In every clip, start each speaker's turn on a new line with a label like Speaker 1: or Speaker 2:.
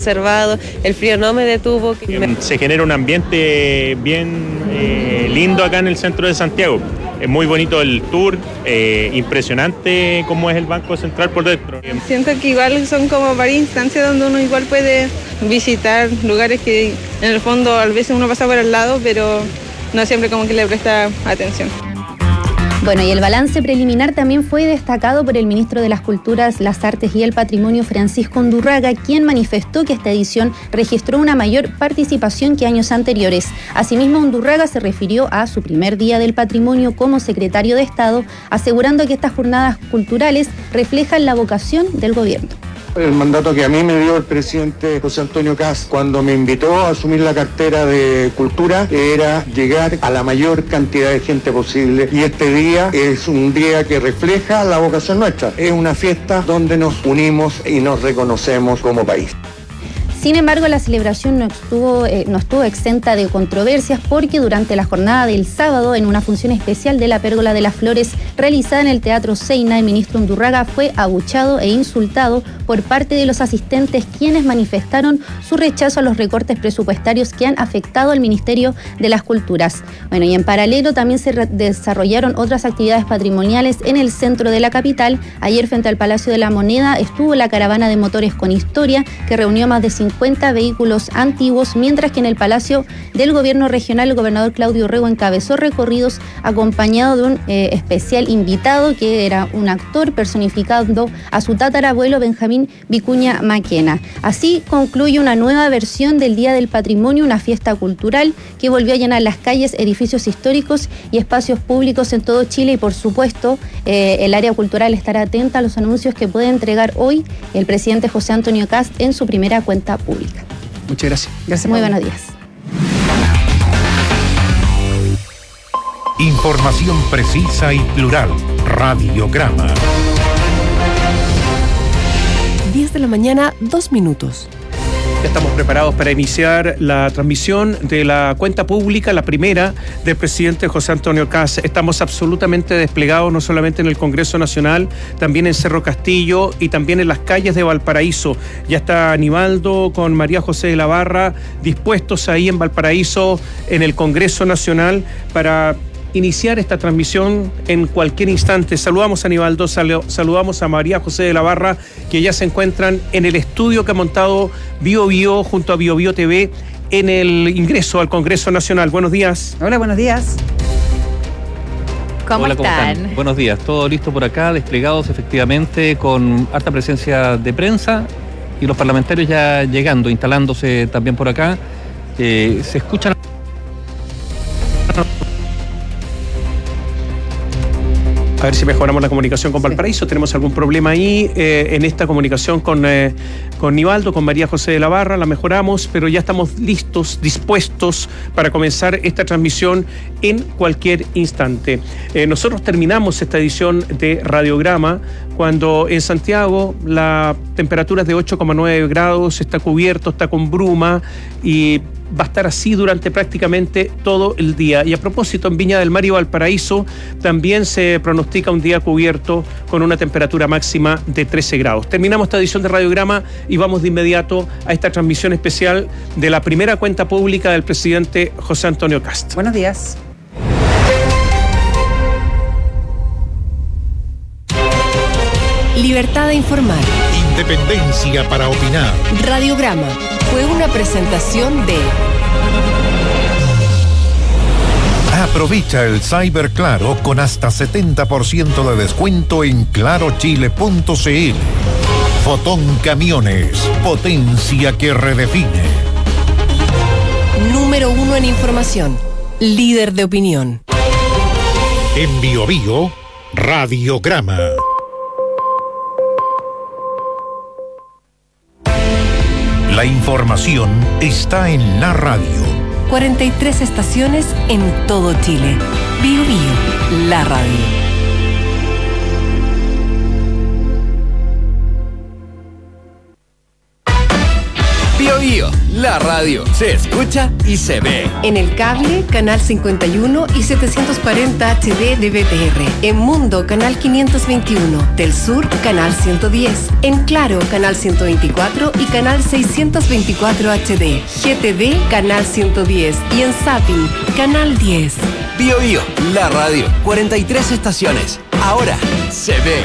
Speaker 1: reservado, el frío no me detuvo.
Speaker 2: Se genera un ambiente bien lindo acá en el centro de Santiago. Es muy bonito el tour, impresionante cómo es el Banco Central por dentro.
Speaker 3: Siento que igual son como varias instancias donde uno igual puede visitar lugares que en el fondo a veces uno pasa por el lado, pero no siempre como que le presta atención.
Speaker 4: Bueno, y el balance preliminar también fue destacado por el ministro de las Culturas, las Artes y el Patrimonio, Francisco Undurraga, quien manifestó que esta edición registró una mayor participación que años anteriores. Asimismo, Undurraga se refirió a su primer día del patrimonio como secretario de Estado, asegurando que estas jornadas culturales reflejan la vocación del gobierno.
Speaker 5: El mandato que a mí me dio el presidente José Antonio Kast cuando me invitó a asumir la cartera de Cultura era llegar a la mayor cantidad de gente posible, y este día es un día que refleja la vocación nuestra. Es una fiesta donde nos unimos y nos reconocemos como país.
Speaker 4: Sin embargo, la celebración no estuvo exenta de controversias, porque durante la jornada del sábado, en una función especial de la Pérgola de las Flores realizada en el Teatro Seina, el ministro Undurraga fue abuchado e insultado por parte de los asistentes, quienes manifestaron su rechazo a los recortes presupuestarios que han afectado al Ministerio de las Culturas. Bueno, y en paralelo también se desarrollaron otras actividades patrimoniales en el centro de la capital. Ayer, frente al Palacio de la Moneda, estuvo la caravana de motores con historia, que reunió más de 50 vehículos antiguos, mientras que en el Palacio del Gobierno Regional el gobernador Claudio Rego encabezó recorridos acompañado de un especial invitado, que era un actor personificando a su tatarabuelo Benjamín Vicuña Maquena. Así concluye una nueva versión del Día del Patrimonio, una fiesta cultural que volvió a llenar las calles, edificios históricos y espacios públicos en todo Chile, y por supuesto el área cultural estará atenta a los anuncios que puede entregar hoy el presidente José Antonio Kast en su primera cuenta pública.
Speaker 6: Muchas gracias. Gracias.
Speaker 4: Muy buenos días.
Speaker 7: Información precisa y plural. Radiograma.
Speaker 8: 10 de la mañana, 2 minutos.
Speaker 6: Ya estamos preparados para iniciar la transmisión de la cuenta pública, la primera del presidente José Antonio Kast. Estamos absolutamente desplegados, no solamente en el Congreso Nacional, también en Cerro Castillo y también en las calles de Valparaíso. Ya está Aníbaldo con María José de la Barra dispuestos ahí en Valparaíso, en el Congreso Nacional, para iniciar esta transmisión en cualquier instante. Saludamos a Aníbaldo, saludamos a María José de la Barra, que ya se encuentran en el estudio que ha montado BioBio junto a BioBio TV en el ingreso al Congreso Nacional. Buenos días.
Speaker 9: Hola, buenos días.
Speaker 10: ¿Cómo están? Buenos días, todo listo por acá, desplegados efectivamente con harta presencia de prensa y los parlamentarios ya llegando, instalándose también por acá. Se escuchan...
Speaker 6: A ver si mejoramos la comunicación con Valparaíso. Tenemos algún problema ahí en esta comunicación con Aníbaldo, con María José de la Barra. La mejoramos, pero ya estamos listos, dispuestos para comenzar esta transmisión en cualquier instante. Nosotros terminamos esta edición de Radiograma cuando en Santiago la temperatura es de 8,9 grados, está cubierto, está con bruma y va a estar así durante prácticamente todo el día. Y a propósito, en Viña del Mar y Valparaíso también se pronostica un día cubierto con una temperatura máxima de 13 grados. Terminamos esta edición de Radiograma y vamos de inmediato a esta transmisión especial de la primera cuenta pública del presidente José Antonio Kast.
Speaker 9: Buenos días.
Speaker 8: Libertad de informar.
Speaker 7: Independencia para opinar.
Speaker 8: Radiograma fue una presentación de...
Speaker 7: Aprovecha el Cyber Claro con hasta 70% de descuento en clarochile.cl. Fotón Camiones, potencia que redefine.
Speaker 8: Número 1 en información, líder de opinión.
Speaker 7: En BioBio, Radiograma. La información está en la radio.
Speaker 8: 43 estaciones en todo Chile. BioBio, la radio.
Speaker 9: Bio Bio, la radio se escucha y se ve.
Speaker 8: En el cable, canal 51 y 740 HD de BTR. En Mundo, canal 521. Del Sur, canal 110. En Claro, canal 124 y canal 624 HD. GTV, canal 110. Y en Zapping, canal 10.
Speaker 9: Bio Bio, la radio, 43 estaciones. Ahora se ve.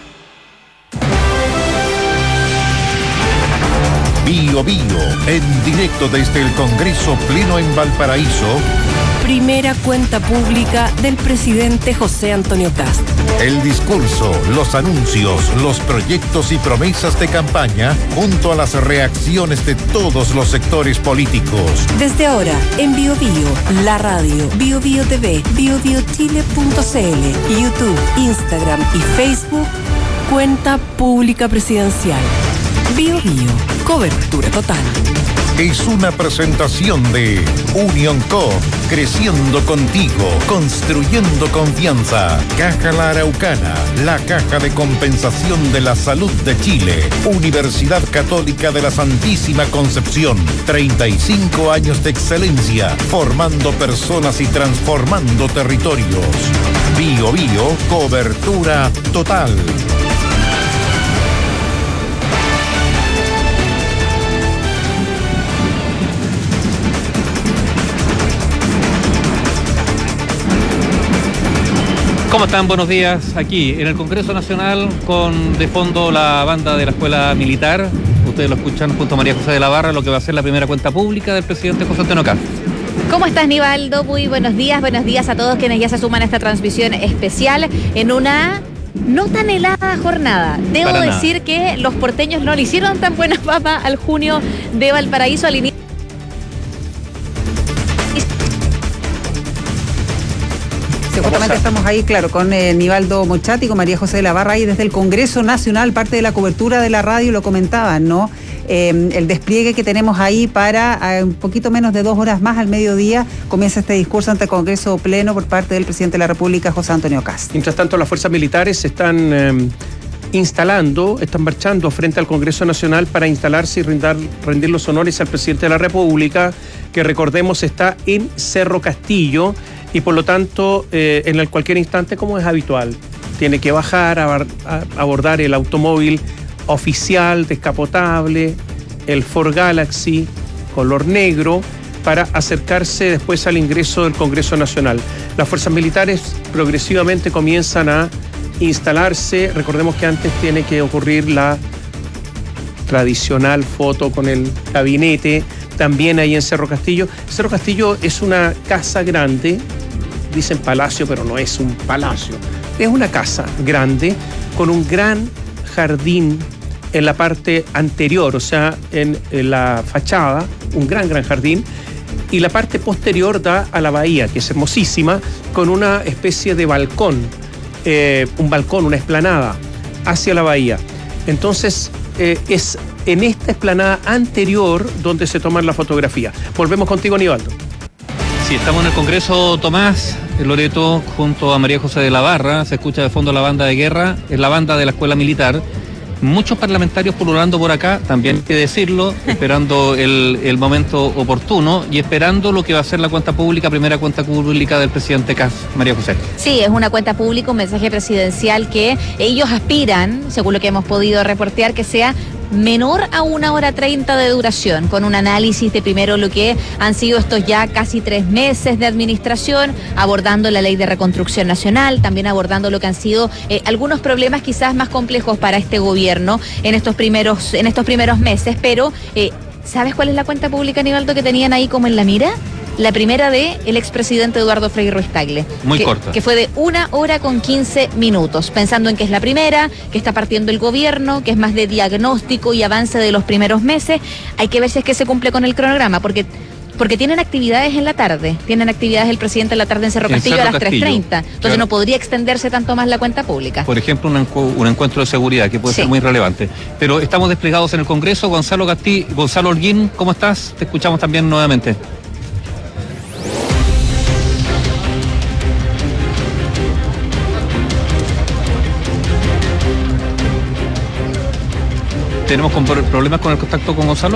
Speaker 7: Bio Bio, en directo desde el Congreso Pleno en Valparaíso.
Speaker 8: Primera cuenta pública del presidente José Antonio Kast.
Speaker 7: El discurso, los anuncios, los proyectos y promesas de campaña, junto a las reacciones de todos los sectores políticos.
Speaker 8: Desde ahora, en Bio Bio, la radio, Bio Bio TV, biobiochile.cl, YouTube, Instagram y Facebook, cuenta pública presidencial. Bio Bio, cobertura total.
Speaker 7: Es una presentación de Unión Co, creciendo contigo, construyendo confianza. Caja La Araucana, la caja de compensación de la salud de Chile. Universidad Católica de la Santísima Concepción. 35 años de excelencia, formando personas y transformando territorios. Bio Bio, cobertura total.
Speaker 10: ¿Cómo están? Buenos días. Aquí en el Congreso Nacional con de fondo la banda de la Escuela Militar. Ustedes lo escuchan junto a María José de la Barra, lo que va a ser la primera cuenta pública del presidente José Antonio Kast.
Speaker 4: ¿Cómo estás, Nivaldo? Muy buenos días a todos quienes ya se suman a esta transmisión especial en una no tan helada jornada. Debo decir que los porteños no le hicieron tan buena papa al junio de Valparaíso al inicio.
Speaker 11: Justamente estamos ahí, claro, con Nivaldo Mochati, con María José de la Barra, ahí desde el Congreso Nacional, parte de la cobertura de la radio, lo comentaban, ¿no? El despliegue que tenemos ahí para un poquito menos de 2 horas más al mediodía comienza este discurso ante el Congreso Pleno por parte del presidente de la República, José Antonio Kast.
Speaker 6: Mientras tanto, las fuerzas militares están están marchando frente al Congreso Nacional para instalarse y rendir los honores al presidente de la República, que recordemos está en Cerro Castillo, y por lo tanto, en cualquier instante, como es habitual, tiene que bajar a abordar el automóvil oficial, descapotable, el Ford Galaxy, color negro, para acercarse después al ingreso del Congreso Nacional. Las fuerzas militares progresivamente comienzan a instalarse. Recordemos que antes tiene que ocurrir la tradicional foto con el gabinete, también ahí en Cerro Castillo. Cerro Castillo es una casa grande, dicen palacio, pero no es un palacio. Es una casa grande con un gran jardín en la parte anterior, o sea, en la fachada, un gran jardín, y la parte posterior da a la bahía, que es hermosísima, con una especie de balcón, una explanada hacia la bahía. Entonces, es en esta explanada anterior donde se toman la fotografía. Volvemos contigo, Nivaldo.
Speaker 10: Sí, estamos en el Congreso Tomás, Loreto, junto a María José de la Barra. Se escucha de fondo la banda de guerra, es la banda de la Escuela Militar. Muchos parlamentarios pululando por acá, también hay que decirlo, esperando el momento oportuno y esperando lo que va a ser la cuenta pública, primera cuenta pública del presidente Kast. María José.
Speaker 4: Sí, es una cuenta pública, un mensaje presidencial que ellos aspiran, según lo que hemos podido reportear, que sea menor a 1 hora 30 de duración, con un análisis de primero lo que han sido estos ya casi 3 meses de administración, abordando la ley de reconstrucción nacional, también abordando lo que han sido algunos problemas quizás más complejos para este gobierno en estos primeros meses, pero ¿sabes cuál es la cuenta pública, Nivaldo, que tenían ahí como en la mira? La primera de el expresidente Eduardo Frei Ruiz-Tagle.
Speaker 10: Muy corta.
Speaker 4: Que fue de 1 hora con 15 minutos, pensando en que es la primera, que está partiendo el gobierno, que es más de diagnóstico y avance de los primeros meses. Hay que ver si es que se cumple con el cronograma, porque tienen actividades en la tarde. Tienen actividades el presidente en la tarde en Cerro Castillo a las 3:30. Entonces claro, no podría extenderse tanto más la cuenta pública.
Speaker 10: Por ejemplo, un encuentro de seguridad que puede ser muy relevante. Pero estamos desplegados en el Congreso. Gonzalo Holguín, ¿cómo estás? Te escuchamos también nuevamente. ¿Tenemos problemas con el contacto con Gonzalo?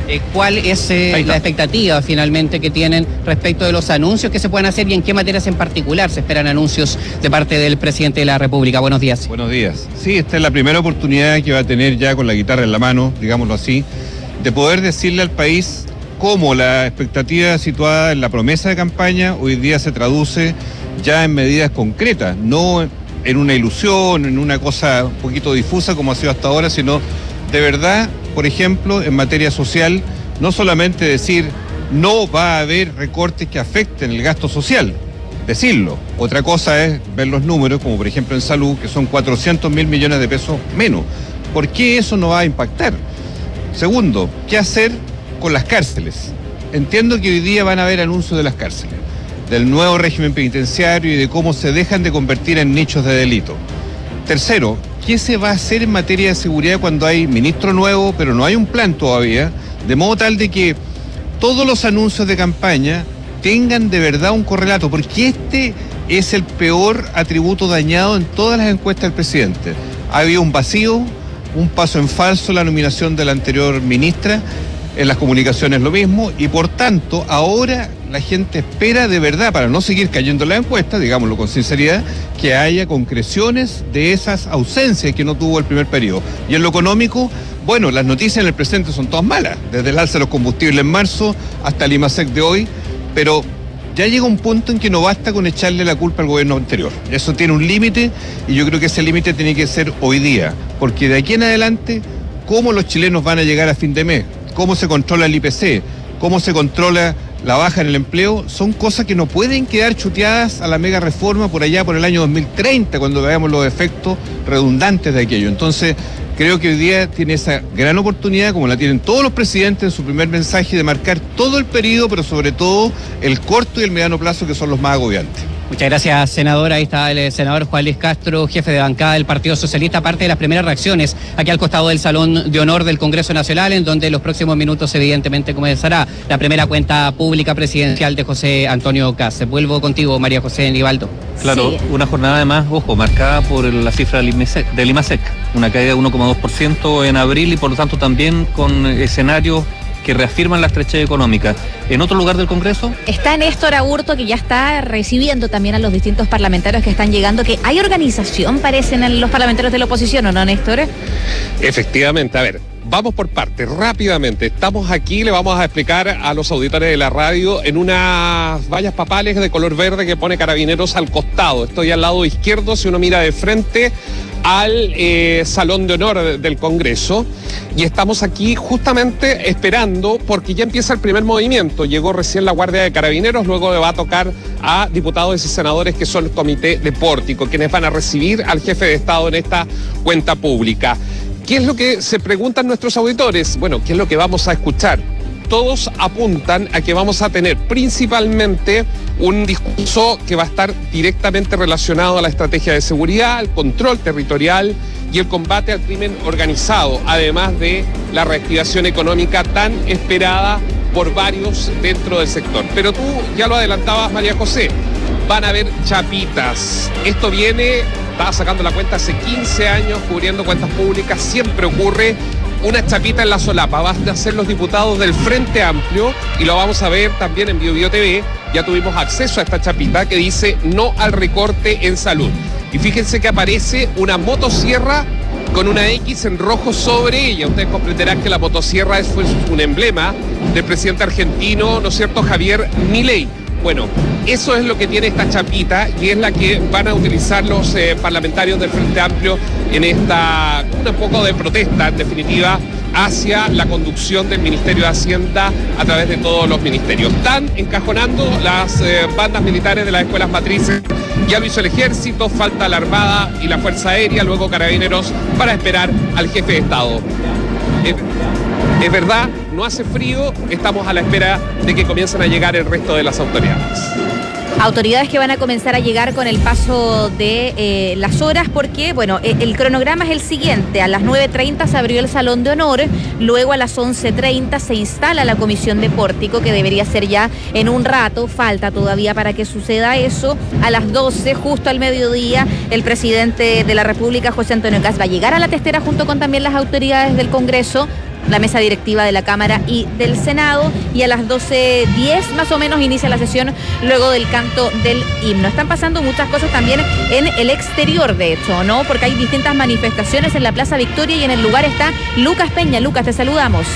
Speaker 12: ¿Cuál es la expectativa finalmente que tienen respecto de los anuncios que se pueden hacer y en qué materias en particular se esperan anuncios de parte del presidente de la República? Buenos días.
Speaker 13: Buenos días. Sí, esta es la primera oportunidad que va a tener ya con la guitarra en la mano, digámoslo así, de poder decirle al país cómo la expectativa situada en la promesa de campaña hoy día se traduce ya en medidas concretas, no en una ilusión, en una cosa un poquito difusa como ha sido hasta ahora, sino de verdad, por ejemplo, en materia social, no solamente decir no va a haber recortes que afecten el gasto social, decirlo. Otra cosa es ver los números, como por ejemplo en salud, que son 400.000 millones de pesos menos. ¿Por qué eso no va a impactar? Segundo, ¿qué hacer con las cárceles? Entiendo que hoy día van a haber anuncios de las cárceles, del nuevo régimen penitenciario y de cómo se dejan de convertir en nichos de delito. Tercero, ¿qué se va a hacer en materia de seguridad cuando hay ministro nuevo, pero no hay un plan todavía? De modo tal de que todos los anuncios de campaña tengan de verdad un correlato, porque este es el peor atributo dañado en todas las encuestas del presidente. Ha habido un vacío, un paso en falso en la nominación de la anterior ministra, en las comunicaciones lo mismo, y por tanto ahora la gente espera de verdad, para no seguir cayendo en la encuesta, digámoslo con sinceridad, que haya concreciones de esas ausencias que no tuvo el primer periodo. Y en lo económico, bueno, las noticias en el presente son todas malas, desde el alza de los combustibles en marzo hasta el IMASEC de hoy, pero ya llega un punto en que no basta con echarle la culpa al gobierno anterior. Eso tiene un límite y yo creo que ese límite tiene que ser hoy día, porque de aquí en adelante, ¿cómo los chilenos van a llegar a fin de mes? ¿Cómo se controla el IPC? ¿Cómo se controla la baja en el empleo? Son cosas que no pueden quedar chuteadas a la mega reforma por allá por el año 2030, cuando veamos los efectos redundantes de aquello. Entonces, creo que hoy día tiene esa gran oportunidad, como la tienen todos los presidentes en su primer mensaje, de marcar todo el periodo, pero sobre todo el corto y el mediano plazo, que son los más agobiantes.
Speaker 12: Muchas gracias, senador. Ahí está el senador Juan Luis Castro, jefe de bancada del Partido Socialista, parte de las primeras reacciones aquí al costado del Salón de Honor del Congreso Nacional, en donde en los próximos minutos evidentemente comenzará la primera cuenta pública presidencial de José Antonio Kast. Vuelvo contigo, María José Nivaldo.
Speaker 10: Claro, sí. Una jornada además, ojo, marcada por la cifra del IMASEC, una caída de 1,2% en abril y por lo tanto también con escenarios que reafirman la estrechez económica. ¿En otro lugar del Congreso?
Speaker 14: Está Néstor Aburto, que ya está recibiendo también a los distintos parlamentarios que están llegando, que hay organización, parecen, en los parlamentarios de la oposición, ¿o no, Néstor?
Speaker 15: Efectivamente, a ver, vamos por partes, rápidamente. Estamos aquí, le vamos a explicar a los auditores de la radio en unas vallas papales de color verde que pone Carabineros al costado. Estoy al lado izquierdo, si uno mira de frente al Salón de Honor del Congreso, y estamos aquí justamente esperando porque ya empieza el primer movimiento. Llegó recién la Guardia de Carabineros, luego le va a tocar a diputados y senadores que son el Comité de Pórtico, quienes van a recibir al jefe de Estado en esta cuenta pública. ¿Qué es lo que se preguntan nuestros auditores? Bueno, ¿qué es lo que vamos a escuchar? Todos apuntan a que vamos a tener principalmente un discurso que va a estar directamente relacionado a la estrategia de seguridad, al control territorial y el combate al crimen organizado, además de la reactivación económica tan esperada por varios dentro del sector. Pero tú ya lo adelantabas, María José, van a haber chapitas. Esto viene, estaba sacando la cuenta hace 15 años cubriendo cuentas públicas, siempre ocurre una chapita en la solapa. Van a ser los diputados del Frente Amplio y lo vamos a ver también en Bio TV. Ya tuvimos acceso a esta chapita que dice no al recorte en salud. Y fíjense que aparece una motosierra con una X en rojo sobre ella. Ustedes comprenderán que la motosierra fue un emblema del presidente argentino, ¿no es cierto?, Javier Milei. Bueno, eso es lo que tiene esta chapita y es la que van a utilizar los parlamentarios del Frente Amplio en esta, un poco de protesta, en definitiva, hacia la conducción del Ministerio de Hacienda a través de todos los ministerios. Están encajonando las bandas militares de las escuelas matrices. Ya lo hizo el Ejército, falta la Armada y la Fuerza Aérea, luego Carabineros, para esperar al jefe de Estado. Es verdad, no hace frío, estamos a la espera de que comiencen a llegar el resto de las autoridades.
Speaker 14: Autoridades que van a comenzar a llegar con el paso de las horas, porque, bueno, el cronograma es el siguiente. A las 9:30 se abrió el Salón de Honor, luego a las 11:30 se instala la Comisión de Pórtico, que debería ser ya en un rato, falta todavía para que suceda eso. A las 12, justo al mediodía, el presidente de la República, José Antonio Kast, va a llegar a la testera junto con también las autoridades del Congreso la mesa directiva de la Cámara y del Senado, y a las 12:10 más o menos inicia la sesión luego del canto del himno. Están pasando muchas cosas también en el exterior, de hecho, ¿no? Porque hay distintas manifestaciones en la Plaza Victoria y en el lugar está Lucas Peña. Lucas, te saludamos.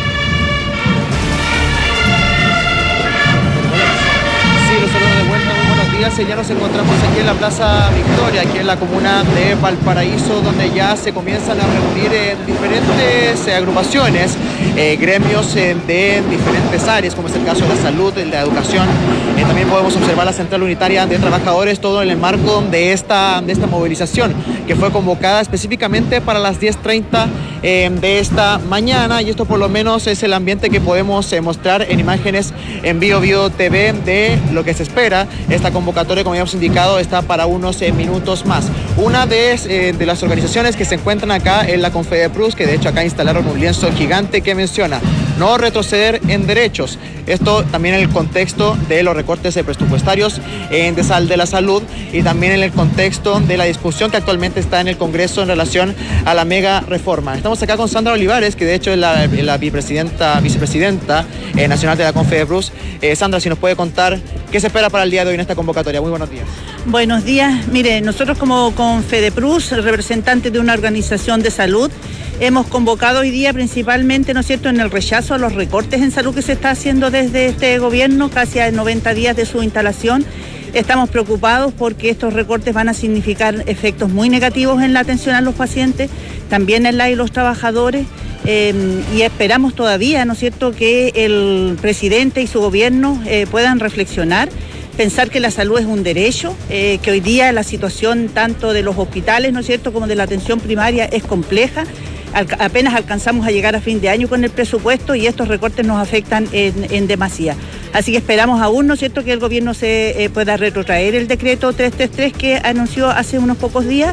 Speaker 16: Ya nos encontramos aquí en la Plaza Victoria, aquí en la comuna de Valparaíso, donde ya se comienzan a reunir diferentes agrupaciones, gremios de diferentes áreas, como es el caso de la salud, de la educación. También podemos observar la Central Unitaria de Trabajadores, todo en el marco de esta movilización, que fue convocada específicamente para las 10:30 de esta mañana, y esto por lo menos es el ambiente que podemos mostrar en imágenes en Bio TV de lo que se espera. Esta convocatoria, como ya hemos indicado, está para unos minutos más. Una de las organizaciones que se encuentran acá es la Confedeprus, que de hecho acá instalaron un lienzo gigante que menciona no retroceder en derechos. Esto también en el contexto de los recortes presupuestarios de la salud, y también en el contexto de la discusión que actualmente está en el Congreso en relación a la mega reforma. Estamos acá con Sandra Olivares, que de hecho es la vicepresidenta nacional de la Confedeprus. Sandra, si nos puede contar qué se espera para el día de hoy en esta convocatoria. Muy buenos días.
Speaker 17: Buenos días. Mire, nosotros como Confedeprus, representantes de una organización de salud, hemos convocado hoy día principalmente, ¿no es cierto?, en el rechazo a los recortes en salud que se está haciendo desde este gobierno, casi a 90 días de su instalación. Estamos preocupados porque estos recortes van a significar efectos muy negativos en la atención a los pacientes, también en la de los trabajadores, y esperamos todavía, ¿no es cierto?, que el presidente y su gobierno puedan reflexionar, pensar que la salud es un derecho, que hoy día la situación tanto de los hospitales, ¿no es cierto?, como de la atención primaria es compleja. Apenas alcanzamos a llegar a fin de año con el presupuesto y estos recortes nos afectan en demasía. Así que esperamos aún, ¿no es cierto?, que el gobierno se pueda retrotraer el decreto 333 que anunció hace unos pocos días,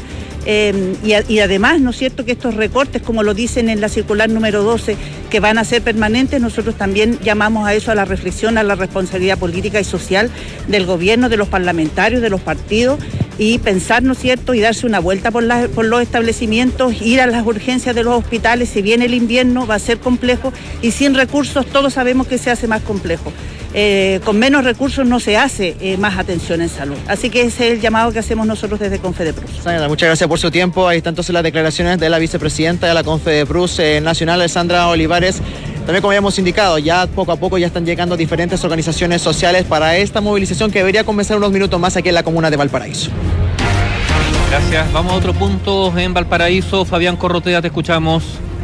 Speaker 17: y además, ¿no es cierto?, que estos recortes, como lo dicen en la circular número 12, que van a ser permanentes, nosotros también llamamos a eso, a la reflexión, a la responsabilidad política y social del gobierno, de los parlamentarios, de los partidos, y pensar, ¿no es cierto?, y darse una vuelta por los establecimientos, ir a las urgencias de los hospitales. Si viene el invierno va a ser complejo, y sin recursos todos sabemos que se hace más complejo. Con menos recursos no se hace más atención en salud. Así que ese es el llamado que hacemos nosotros desde Confedeprus.
Speaker 16: Sandra, muchas gracias por su tiempo. Ahí están entonces las declaraciones de la vicepresidenta de la Confedeprus nacional, Sandra Olivares. También, como ya hemos indicado, ya poco a poco ya están llegando diferentes organizaciones sociales para esta movilización que debería comenzar unos minutos más aquí en la comuna de Valparaíso.
Speaker 10: Gracias. Vamos a otro punto en Valparaíso. Fabián Corrotea, te escuchamos.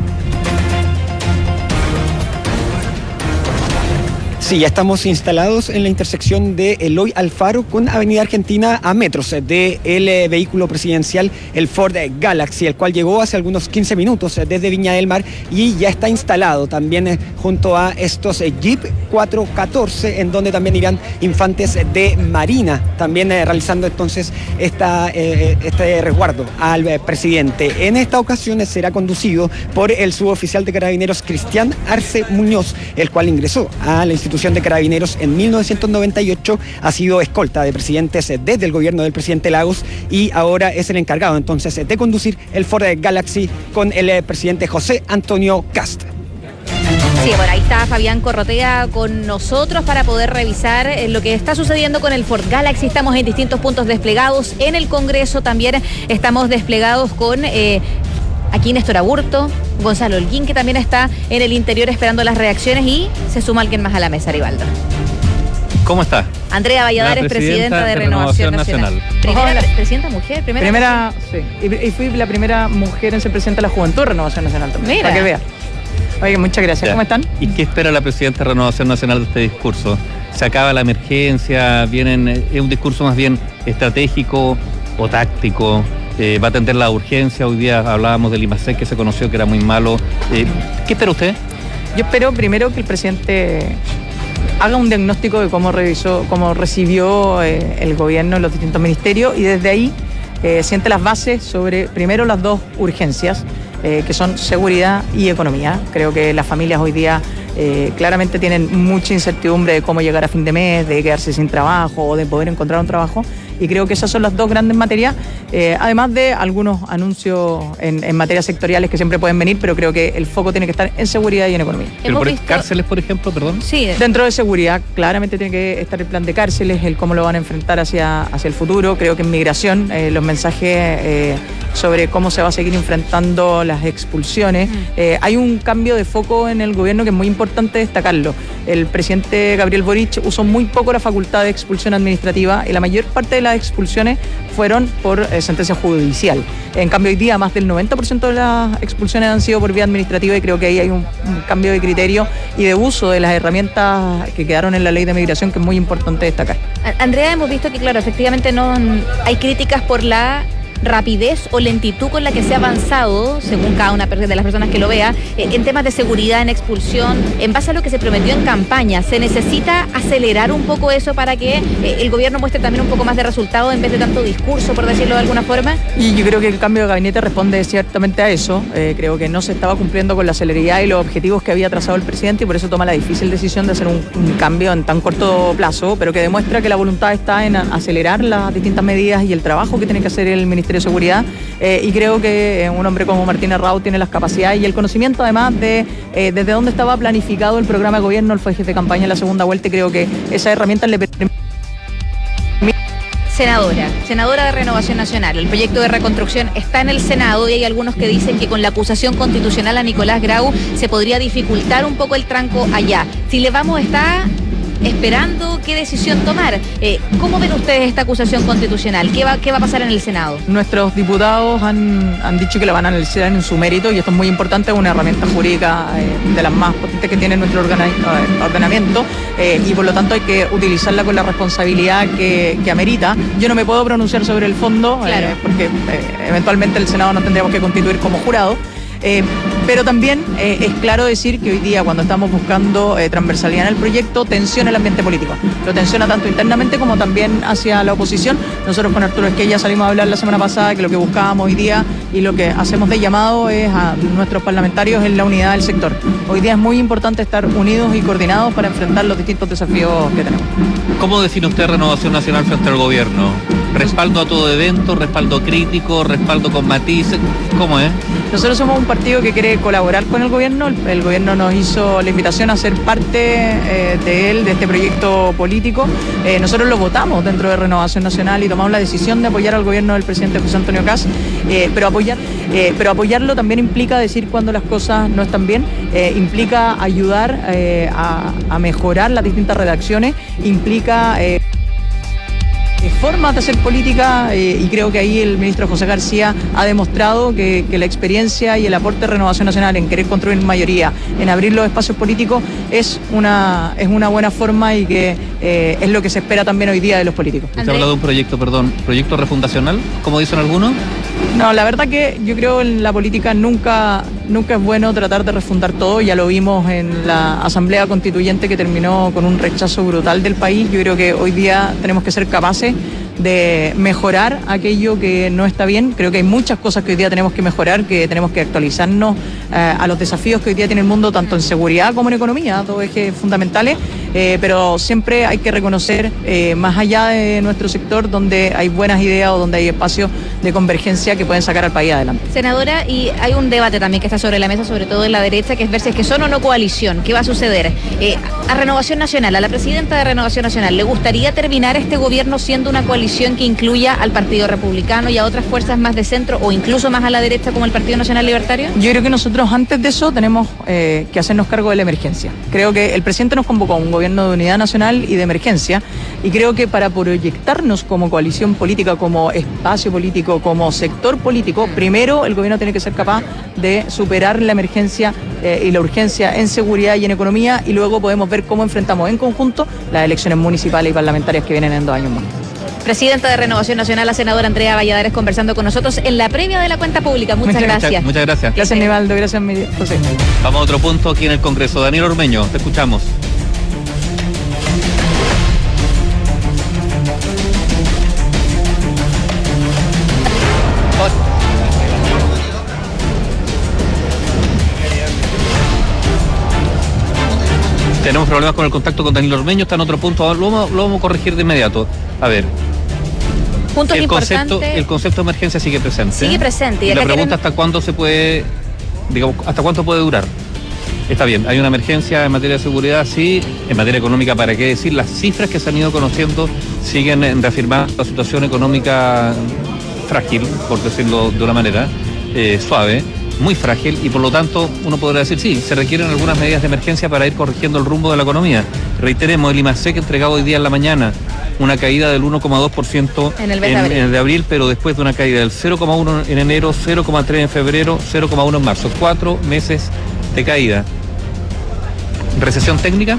Speaker 18: Sí, ya estamos instalados en la intersección de Eloy Alfaro con Avenida Argentina, a metros del vehículo presidencial, el Ford Galaxy, el cual llegó hace algunos 15 minutos desde Viña del Mar y ya está instalado también junto a estos Jeep 414, en donde también irán infantes de Marina, también realizando entonces este resguardo al presidente. En esta ocasión será conducido por el suboficial de Carabineros Cristian Arce Muñoz, el cual ingresó a la institución de Carabineros en 1998, ha sido escolta de presidentes desde el gobierno del presidente Lagos y ahora es el encargado entonces de conducir el Ford Galaxy con el presidente José Antonio Kast.
Speaker 14: Sí, bueno, ahí está Fabián Corrotea con nosotros para poder revisar lo que está sucediendo con el Ford Galaxy. Estamos en distintos puntos desplegados en el Congreso, también estamos desplegados con aquí Néstor Aburto, Gonzalo Holguín, que también está en el interior esperando las reacciones, y se suma alguien más a la mesa, Rivaldo.
Speaker 10: ¿Cómo está?
Speaker 14: Andrea Valladares, presidenta de Renovación Nacional. Primera presidenta mujer,
Speaker 19: primera sí. Y fui la primera mujer en ser presidenta de la Juventud de Renovación Nacional también.
Speaker 14: Mira.
Speaker 19: Para que vea. Oye, muchas gracias.
Speaker 10: Ya.
Speaker 19: ¿Cómo están?
Speaker 10: ¿Y qué espera la presidenta de Renovación Nacional de este discurso? ¿Se acaba la emergencia? ¿Es un discurso más bien estratégico o táctico? ¿Va a atender la urgencia? Hoy día hablábamos del IMASEC, que se conoció que era muy malo. ¿Qué espera usted?
Speaker 19: Yo espero primero que el presidente haga un diagnóstico de cómo recibió el gobierno en los distintos ministerios, y desde ahí siente las bases sobre, primero, las dos urgencias, que son seguridad y economía. Creo que las familias hoy día claramente tienen mucha incertidumbre de cómo llegar a fin de mes, de quedarse sin trabajo o de poder encontrar un trabajo, y creo que esas son las dos grandes materias, además de algunos anuncios en materias sectoriales que siempre pueden venir, pero creo que el foco tiene que estar en seguridad y en economía.
Speaker 10: Pero por cárceles, por ejemplo, perdón.
Speaker 19: Sí. Dentro de seguridad, claramente tiene que estar el plan de cárceles, el cómo lo van a enfrentar hacia el futuro. Creo que en migración, los mensajes sobre cómo se va a seguir enfrentando las expulsiones. Hay un cambio de foco en el gobierno que es muy importante destacarlo. El presidente Gabriel Boric usó muy poco la facultad de expulsión administrativa y la mayor parte de las expulsiones fueron por sentencia judicial. En cambio, hoy día más del 90% de las expulsiones han sido por vía administrativa y creo que ahí hay un cambio de criterio y de uso de las herramientas que quedaron en la ley de migración que es muy importante destacar.
Speaker 14: Andrea, hemos visto que, claro, efectivamente no hay críticas por la rapidez o lentitud con la que se ha avanzado, según cada una de las personas que lo vea, en temas de seguridad, en expulsión, en base a lo que se prometió en campaña. ¿Se necesita acelerar un poco eso para que el gobierno muestre también un poco más de resultado en vez de tanto discurso, por decirlo de alguna forma?
Speaker 19: Y yo creo que el cambio de gabinete responde ciertamente a eso. Creo que no se estaba cumpliendo con la celeridad y los objetivos que había trazado el presidente y por eso toma la difícil decisión de hacer un cambio en tan corto plazo, pero que demuestra que la voluntad está en acelerar las distintas medidas y el trabajo que tiene que hacer el Ministerio de Seguridad, y creo que un hombre como Martín Errao tiene las capacidades y el conocimiento además de desde dónde estaba planificado el programa de gobierno. Él fue jefe de campaña en la segunda vuelta y creo que esas herramientas le permiten.
Speaker 14: Senadora de Renovación Nacional, el proyecto de reconstrucción está en el Senado y hay algunos que dicen que con la acusación constitucional a Nicolás Grau se podría dificultar un poco el tranco allá. Si le vamos, está esperando qué decisión tomar. ¿Cómo ven ustedes esta acusación constitucional? ¿Qué va a pasar en el Senado?
Speaker 19: Nuestros diputados han dicho que la van a analizar en su mérito y esto es muy importante, es una herramienta jurídica de las más potentes que tiene nuestro ordenamiento y por lo tanto hay que utilizarla con la responsabilidad que amerita. Yo no me puedo pronunciar sobre el fondo, claro, porque eventualmente el Senado nos tendríamos que constituir como jurado. Pero también es claro decir que hoy día cuando estamos buscando transversalidad en el proyecto, tensiona el ambiente político. Lo tensiona tanto internamente como también hacia la oposición. Nosotros con Arturo Esquella salimos a hablar la semana pasada que lo que buscábamos hoy día y lo que hacemos de llamado es a nuestros parlamentarios en la unidad del sector. Hoy día es muy importante estar unidos y coordinados para enfrentar los distintos desafíos que tenemos.
Speaker 10: ¿Cómo define usted Renovación Nacional frente al gobierno? ¿Respaldo a todo evento, respaldo crítico, respaldo con matices? ¿Cómo es?
Speaker 19: Nosotros somos un partido que quiere colaborar con el gobierno. El gobierno nos hizo la invitación a ser parte de este proyecto político. Nosotros lo votamos dentro de Renovación Nacional y tomamos la decisión de apoyar al gobierno del presidente José Antonio Kast, pero apoyarlo también implica decir cuando las cosas no están bien, implica ayudar a mejorar las distintas redacciones, implica formas de hacer política y creo que ahí el ministro José García ha demostrado que la experiencia y el aporte de Renovación Nacional en querer construir mayoría, en abrir los espacios políticos es una buena forma y que es lo que se espera también hoy día de los políticos.
Speaker 10: ¿Usted ha hablado de un proyecto refundacional, como dicen algunos?
Speaker 19: No, la verdad que yo creo en la política nunca es bueno tratar de refundar todo. Ya lo vimos en la Asamblea Constituyente que terminó con un rechazo brutal del país. Yo creo que hoy día tenemos que ser capaces de mejorar aquello que no está bien. Creo que hay muchas cosas que hoy día tenemos que mejorar, que tenemos que actualizarnos a los desafíos que hoy día tiene el mundo, tanto en seguridad como en economía, dos ejes fundamentales, pero siempre hay que reconocer, más allá de nuestro sector, donde hay buenas ideas o donde hay espacios de convergencia que pueden sacar al país adelante.
Speaker 14: Senadora, y hay un debate también que está sobre la mesa, sobre todo en la derecha, que es ver si es que son o no coalición. ¿Qué va a suceder? A Renovación Nacional, a la presidenta de Renovación Nacional, ¿le gustaría terminar este gobierno siendo una coalición que incluya al Partido Republicano y a otras fuerzas más de centro o incluso más a la derecha como el Partido Nacional Libertario?
Speaker 19: Yo creo que nosotros antes de eso tenemos que hacernos cargo de la emergencia. Creo que el presidente nos convocó a un gobierno de unidad nacional y de emergencia y creo que para proyectarnos como coalición política, como espacio político, como sector político, primero el gobierno tiene que ser capaz de superar la emergencia y la urgencia en seguridad y en economía y luego podemos ver cómo enfrentamos en conjunto las elecciones municipales y parlamentarias que vienen en 2 años más.
Speaker 14: Presidenta de Renovación Nacional, la senadora Andrea Valladares, conversando con nosotros en la previa de la cuenta pública. Muchas gracias.
Speaker 10: Muchas gracias.
Speaker 19: Gracias, Nivaldo. Gracias, José.
Speaker 10: Vamos a otro punto aquí en el Congreso. Daniel Ormeño, te escuchamos. Tenemos problemas con el contacto con Daniel Ormeño, está en otro punto, lo vamos a corregir de inmediato. A ver.
Speaker 14: Puntos importantes.
Speaker 10: El concepto de emergencia sigue presente.
Speaker 14: Sigue presente.
Speaker 10: Y la pregunta hasta cuándo se puede, digamos, hasta cuánto puede durar. Está bien, hay una emergencia en materia de seguridad, sí, en materia económica, ¿para qué decir? Las cifras que se han ido conociendo siguen reafirmando la situación económica frágil, por decirlo de una manera suave, muy frágil, y por lo tanto uno podrá decir, sí, se requieren algunas medidas de emergencia para ir corrigiendo el rumbo de la economía. Reiteremos, el IMASEC entregado hoy día en la mañana una caída del 1,2%
Speaker 14: en el de
Speaker 10: abril, pero después de una caída del 0,1 en enero, 0,3 en febrero, 0,1 en marzo, 4 meses de caída. ¿Recesión técnica?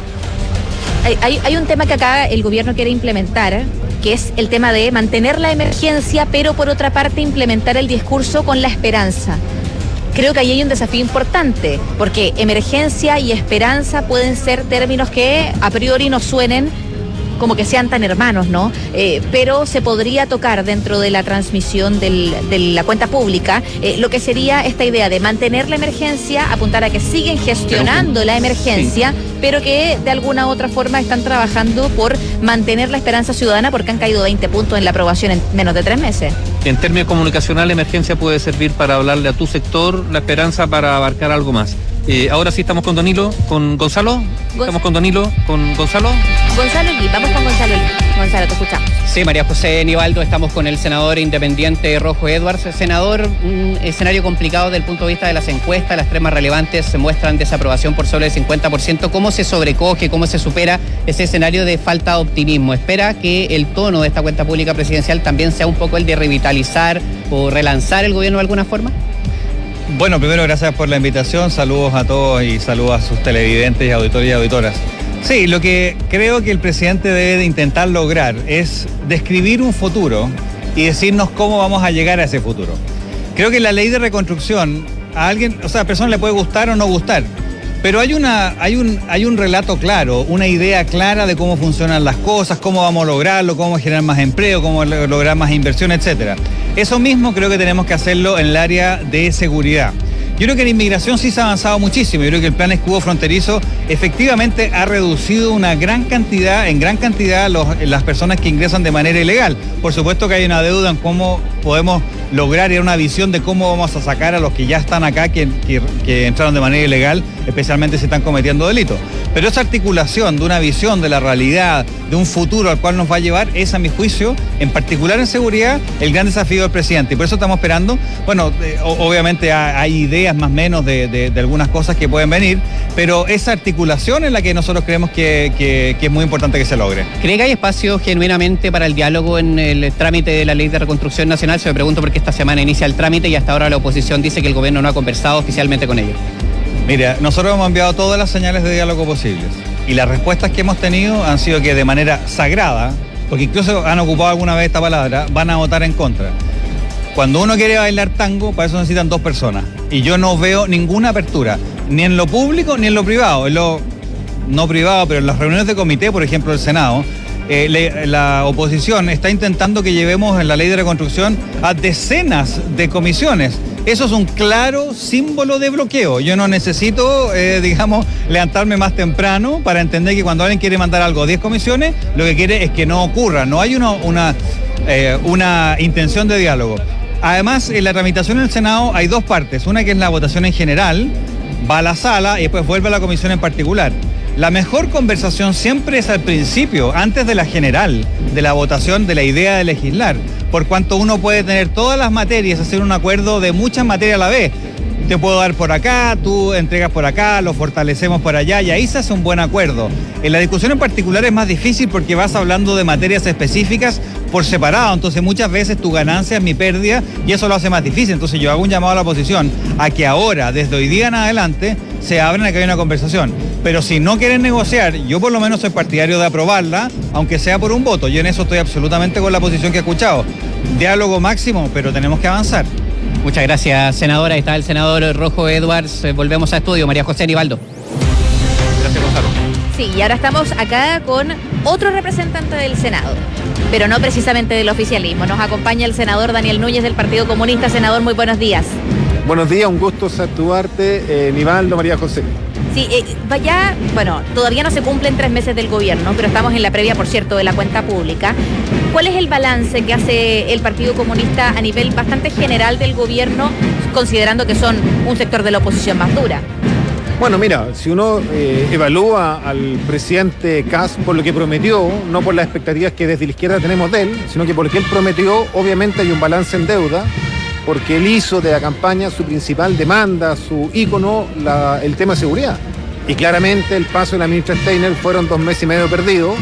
Speaker 14: Hay un tema que acá el gobierno quiere implementar, que es el tema de mantener la emergencia, pero por otra parte implementar el discurso con la esperanza. Creo que ahí hay un desafío importante, porque emergencia y esperanza pueden ser términos que a priori no suenen como que sean tan hermanos, ¿no? Pero se podría tocar dentro de la transmisión de la cuenta pública lo que sería esta idea de mantener la emergencia, apuntar a que siguen gestionando la emergencia, pero que de alguna u otra forma están trabajando por mantener la esperanza ciudadana, porque han caído 20 puntos en la aprobación en menos de 3 meses.
Speaker 10: En términos comunicacionales, la emergencia puede servir para hablarle a tu sector, la esperanza para abarcar algo más. Ahora sí estamos con Danilo, con Gonzalo. Estamos con Danilo, con Gonzalo.
Speaker 14: Gonzalo y vamos con Gonzalo. Gonzalo, te escuchamos.
Speaker 12: Sí, María José Nivaldo, estamos con el senador independiente Rojo Edwards. Senador, un escenario complicado desde el punto de vista de las encuestas, las 3 más relevantes se muestran desaprobación por sobre el 50%. ¿Cómo se sobrecoge, cómo se supera ese escenario de falta de optimismo? ¿Espera que el tono de esta cuenta pública presidencial también sea un poco el de revitalizar o relanzar el gobierno de alguna forma?
Speaker 20: Bueno, primero gracias por la invitación, saludos a todos y saludos a sus televidentes y auditores y auditoras. Sí, lo que creo que el presidente debe de intentar lograr es describir un futuro y decirnos cómo vamos a llegar a ese futuro. Creo que la ley de reconstrucción a alguien, o sea, a personas le puede gustar o no gustar, pero hay un relato claro, una idea clara de cómo funcionan las cosas, cómo vamos a lograrlo, cómo generar más empleo, cómo lograr más inversión, etcétera. Eso mismo creo que tenemos que hacerlo en el área de seguridad. Yo creo que en inmigración sí se ha avanzado muchísimo. Yo creo que el plan escudo fronterizo efectivamente ha reducido en gran cantidad las personas que ingresan de manera ilegal. Por supuesto que hay una deuda en cómo podemos lograr una visión de cómo vamos a sacar a los que ya están acá, que entraron de manera ilegal, especialmente si están cometiendo delitos. Pero esa articulación de una visión de la realidad, de un futuro al cual nos va a llevar, es a mi juicio, en particular en seguridad, el gran desafío del presidente. Y por eso estamos esperando, bueno, obviamente hay ideas más o menos de algunas cosas que pueden venir, pero esa articulación es la que nosotros creemos que es muy importante que se logre.
Speaker 12: ¿Cree que hay espacio genuinamente para el diálogo en el trámite de la Ley de Reconstrucción Nacional? Se me pregunto porque esta semana inicia el trámite y hasta ahora la oposición dice que el gobierno no ha conversado oficialmente con ellos.
Speaker 20: Mira, nosotros hemos enviado todas las señales de diálogo posibles y las respuestas que hemos tenido han sido que de manera sagrada, porque incluso han ocupado alguna vez esta palabra, van a votar en contra. Cuando uno quiere bailar tango, para eso necesitan 2 personas. Y yo no veo ninguna apertura, ni en lo público ni en lo privado. En lo no privado, pero en las reuniones de comité, por ejemplo, del Senado, la oposición está intentando que llevemos en la ley de reconstrucción a decenas de comisiones. Eso es un claro símbolo de bloqueo. Yo no necesito, levantarme más temprano para entender que cuando alguien quiere mandar algo a 10 comisiones, lo que quiere es que no ocurra. No hay una intención de diálogo. Además, en la tramitación en el Senado hay 2 partes. Una que es la votación en general, va a la sala y después vuelve a la comisión en particular. La mejor conversación siempre es al principio, antes de la general, de la votación, de la idea de legislar, por cuanto uno puede tener todas las materias, hacer un acuerdo de muchas materias a la vez. Te puedo dar por acá, tú entregas por acá, lo fortalecemos por allá y ahí se hace un buen acuerdo. En la discusión en particular es más difícil porque vas hablando de materias específicas por separado, entonces muchas veces tu ganancia es mi pérdida y eso lo hace más difícil. Entonces yo hago un llamado a la oposición a que ahora, desde hoy día en adelante, se abran a que haya una conversación. Pero si no quieren negociar, yo por lo menos soy partidario de aprobarla, aunque sea por un voto. Yo en eso estoy absolutamente con la posición que he escuchado. Diálogo máximo, pero tenemos que avanzar.
Speaker 12: Muchas gracias, senadora. Ahí está el senador Rojo Edwards. Volvemos a estudio. María José Nivaldo.
Speaker 10: Gracias, Gonzalo.
Speaker 14: Sí, y ahora estamos acá con otro representante del Senado, pero no precisamente del oficialismo. Nos acompaña el senador Daniel Núñez del Partido Comunista. Senador, muy buenos días.
Speaker 21: Buenos días, un gusto saludarte, Nivaldo, María José.
Speaker 14: Sí, todavía no se cumplen 3 meses del gobierno, pero estamos en la previa, por cierto, de la cuenta pública. ¿Cuál es el balance que hace el Partido Comunista a nivel bastante general del gobierno, considerando que son un sector de la oposición más dura?
Speaker 21: Bueno, mira, si uno evalúa al presidente Kast por lo que prometió, no por las expectativas que desde la izquierda tenemos de él, sino que por lo que él prometió, obviamente hay un balance en deuda, porque él hizo de la campaña su principal demanda, su ícono, el tema de seguridad. Y claramente el paso de la ministra Steiner fueron 2 meses y medio perdidos,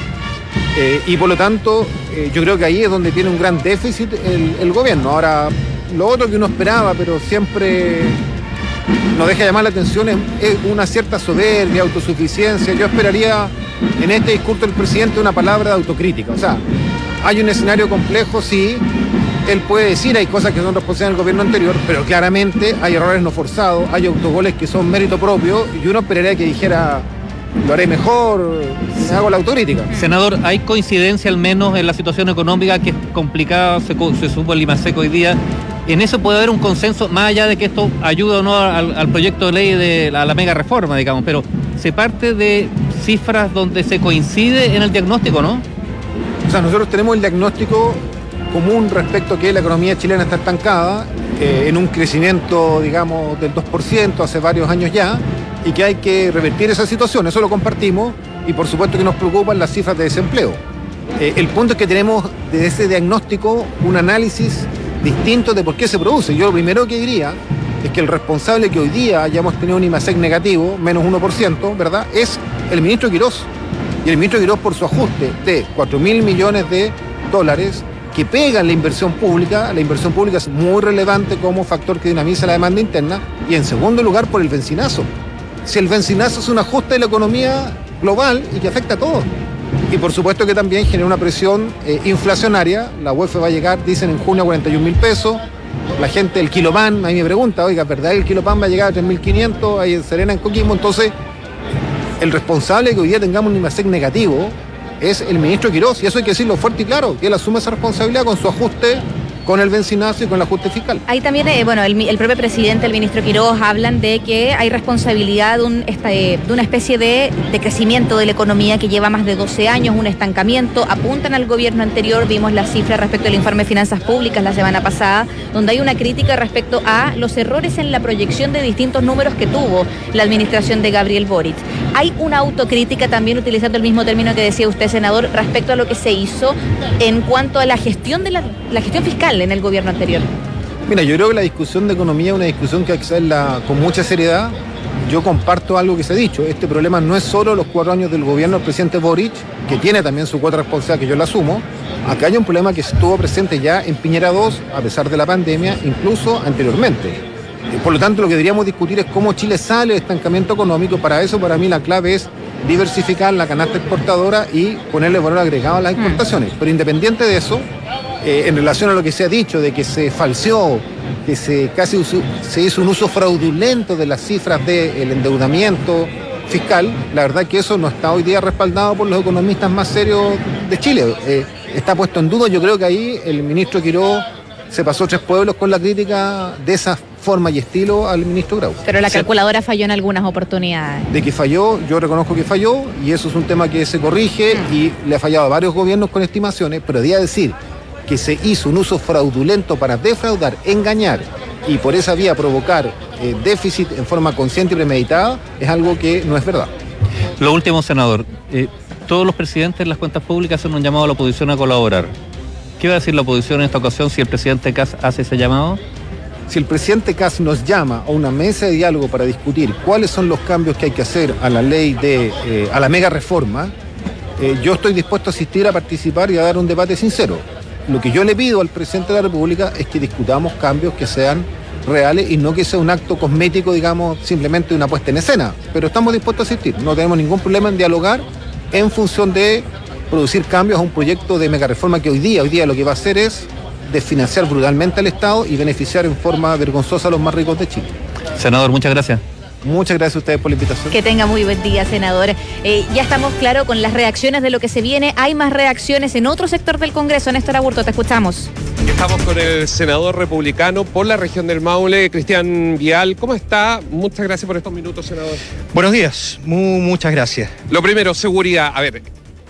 Speaker 21: y por lo tanto yo creo que ahí es donde tiene un gran déficit el gobierno. Ahora, lo otro que uno esperaba, pero siempre nos deja llamar la atención, es una cierta soberbia, autosuficiencia. Yo esperaría en este discurso del presidente una palabra de autocrítica. O sea, hay un escenario complejo, sí. Él puede decir, hay cosas que son responsabilidad del gobierno anterior, pero claramente hay errores no forzados, hay autogoles que son mérito propio, y uno esperaría que dijera, lo haré mejor, hago la autocrítica.
Speaker 10: Senador, ¿hay coincidencia al menos en la situación económica que es complicada, se supo el Limaseco hoy día? ¿En eso puede haber un consenso, más allá de que esto ayuda o no al proyecto de ley de la mega reforma, digamos, pero se parte de cifras donde se coincide en el diagnóstico, ¿no?
Speaker 21: O sea, nosotros tenemos el diagnóstico común respecto a que la economía chilena está estancada en un crecimiento, digamos, del 2% hace varios años ya, y que hay que revertir esa situación. Eso lo compartimos, y por supuesto que nos preocupan las cifras de desempleo. El punto es que tenemos desde ese diagnóstico un análisis distinto de por qué se produce. Yo lo primero que diría es que el responsable que hoy día hayamos tenido un IMASEC negativo, menos 1%, ¿verdad?, es el ministro Quirós. Y el ministro Quirós, por su ajuste de 4.000 millones de dólares que pega en la inversión pública es muy relevante como factor que dinamiza la demanda interna, y en segundo lugar por el bencinazo. Si el bencinazo es un ajuste de la economía global y que afecta a todos. Y por supuesto que también genera una presión inflacionaria. La UEF va a llegar, dicen, en junio a 41.000 pesos. La gente, el kilopan, a mí me pregunta, oiga, ¿verdad el kilopan va a llegar a 3.500 ahí en Serena, en Coquimbo? Entonces, el responsable de que hoy día tengamos un IMASEC negativo es el ministro Quirós, y eso hay que decirlo fuerte y claro, que él asume esa responsabilidad con su ajuste, con el bencinazo y con el ajuste fiscal.
Speaker 14: Ahí también, el propio presidente, el ministro Quirós, hablan de que hay responsabilidad de una especie de crecimiento de la economía que lleva más de 12 años, un estancamiento. Apuntan al gobierno anterior, vimos las cifras respecto al informe de finanzas públicas la semana pasada, donde hay una crítica respecto a los errores en la proyección de distintos números que tuvo la administración de Gabriel Boric. Hay una autocrítica también, utilizando el mismo término que decía usted, senador, respecto a lo que se hizo en cuanto a la gestión de la gestión fiscal en el gobierno anterior.
Speaker 21: Mira, yo creo que la discusión de economía es una discusión que hay que hacerla con mucha seriedad. Yo comparto algo que se ha dicho. Este problema no es solo los 4 años del gobierno del presidente Boric, que tiene también su cuota de responsabilidad, que yo la asumo. Acá hay un problema que estuvo presente ya en Piñera 2, a pesar de la pandemia, incluso anteriormente. Por lo tanto, lo que deberíamos discutir es cómo Chile sale del estancamiento económico. Para eso, para mí, la clave es diversificar la canasta exportadora y ponerle valor agregado a las exportaciones. Pero independiente de eso, en relación a lo que se ha dicho de que se falseó, que se hizo un uso fraudulento de las cifras del endeudamiento fiscal, la verdad que eso no está hoy día respaldado por los economistas más serios de Chile. Está puesto en duda. Yo creo que ahí el ministro Quirós se pasó 3 pueblos con la crítica de esa forma y estilo al ministro Grau.
Speaker 14: Pero la calculadora falló en algunas oportunidades.
Speaker 21: De que falló, yo reconozco que falló, y eso es un tema que se corrige, y le ha fallado a varios gobiernos con estimaciones, pero debía decir que se hizo un uso fraudulento para defraudar, engañar y por esa vía provocar déficit en forma consciente y premeditada, es algo que no es verdad.
Speaker 10: Lo último, senador. Todos los presidentes de las cuentas públicas hacen un llamado a la oposición a colaborar. ¿Qué va a decir la oposición en esta ocasión si el presidente Kast hace ese llamado?
Speaker 21: Si el presidente Kast nos llama a una mesa de diálogo para discutir cuáles son los cambios que hay que hacer a la ley a la mega reforma, yo estoy dispuesto a asistir, a participar y a dar un debate sincero. Lo que yo le pido al presidente de la República es que discutamos cambios que sean reales y no que sea un acto cosmético, digamos, simplemente una puesta en escena. Pero estamos dispuestos a asistir, no tenemos ningún problema en dialogar en función de producir cambios a un proyecto de megareforma que hoy día lo que va a hacer es desfinanciar brutalmente al Estado y beneficiar en forma vergonzosa a los más ricos de Chile.
Speaker 10: Senador, muchas gracias.
Speaker 21: Muchas gracias a ustedes por la invitación.
Speaker 14: Que tenga muy buen día, senador. Ya estamos claro con las reacciones de lo que se viene. Hay más reacciones en otro sector del Congreso. Néstor Aburto, te escuchamos.
Speaker 15: Estamos con el senador republicano por la región del Maule, Cristian Vial. ¿Cómo está? Muchas gracias por estos minutos, senador.
Speaker 1: Buenos días, muchas gracias.
Speaker 15: Lo primero, seguridad. A ver,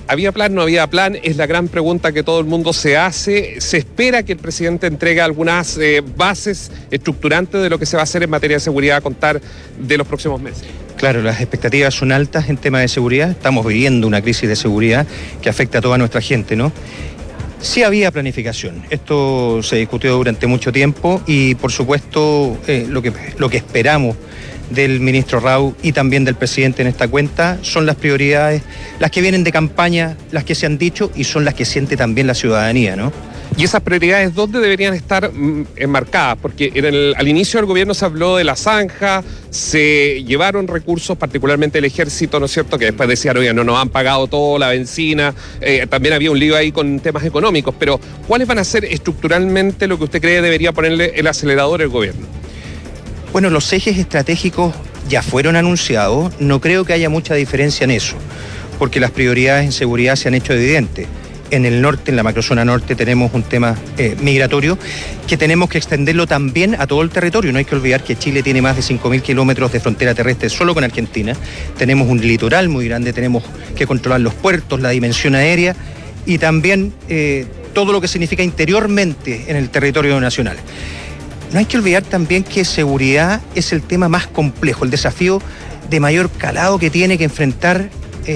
Speaker 15: ¿Había plan? ¿No había plan? Es la gran pregunta que todo el mundo se hace. Se espera que el presidente entregue algunas bases estructurantes de lo que se va a hacer en materia de seguridad a contar de los próximos meses.
Speaker 1: Claro, las expectativas son altas en tema de seguridad. Estamos viviendo una crisis de seguridad que afecta a toda nuestra gente, ¿no? Sí había planificación. Esto se discutió durante mucho tiempo y, por supuesto, lo que esperamos del ministro Rau y también del presidente en esta cuenta son las prioridades, las que vienen de campaña, las que se han dicho y son las que siente también la ciudadanía, ¿no?
Speaker 15: ¿Y esas prioridades dónde deberían estar enmarcadas? Porque al inicio del gobierno se habló de la zanja, se llevaron recursos, particularmente el ejército, ¿no es cierto? Que después decían, oye, no nos han pagado todo, la benzina, también había un lío ahí con temas económicos, pero ¿cuáles van a ser estructuralmente lo que usted cree debería ponerle el acelerador el gobierno?
Speaker 1: Bueno, los ejes estratégicos ya fueron anunciados, no creo que haya mucha diferencia en eso, porque las prioridades en seguridad se han hecho evidentes. En el norte, en la macrozona norte, tenemos un tema migratorio que tenemos que extenderlo también a todo el territorio. No hay que olvidar que Chile tiene más de 5.000 kilómetros de frontera terrestre solo con Argentina. Tenemos un litoral muy grande, tenemos que controlar los puertos, la dimensión aérea y también todo lo que significa interiormente en el territorio nacional. No hay que olvidar también que seguridad es el tema más complejo, el desafío de mayor calado que tiene que enfrentar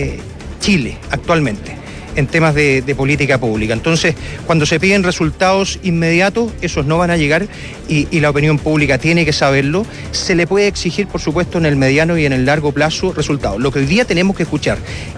Speaker 1: Chile actualmente en temas de política pública. Entonces, cuando se piden resultados inmediatos, esos no van a llegar y la opinión pública tiene que saberlo. Se le puede exigir, por supuesto, en el mediano y en el largo plazo resultados. Lo que hoy día tenemos que escuchar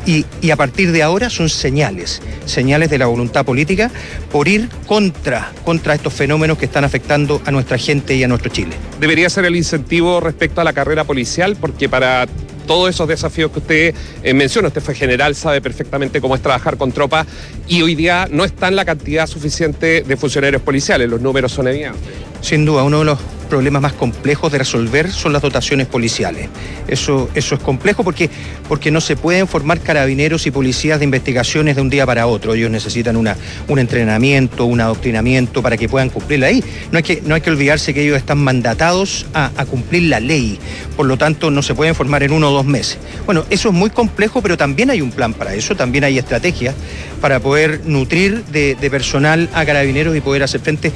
Speaker 1: y a partir de ahora son señales de la voluntad política por ir contra estos fenómenos que están afectando a nuestra gente y a nuestro Chile.
Speaker 15: Debería ser el incentivo respecto a la carrera policial, porque para todos esos desafíos que usted menciona, usted fue general, sabe perfectamente cómo es trabajar con tropas y hoy día no está en la cantidad suficiente de funcionarios policiales, los números son evidentes.
Speaker 1: Sin duda, uno de los problemas más complejos de resolver son las dotaciones policiales. Eso es complejo porque no se pueden formar carabineros y policías de investigaciones de un día para otro. Ellos necesitan un entrenamiento, un adoctrinamiento para que puedan cumplirla ahí. No hay que olvidarse que ellos están mandatados a cumplir la ley. Por lo tanto, no se pueden formar en 1 o 2 meses. Bueno, eso es muy complejo, pero también hay un plan para eso. También hay estrategias para poder nutrir de personal a carabineros y poder hacer frente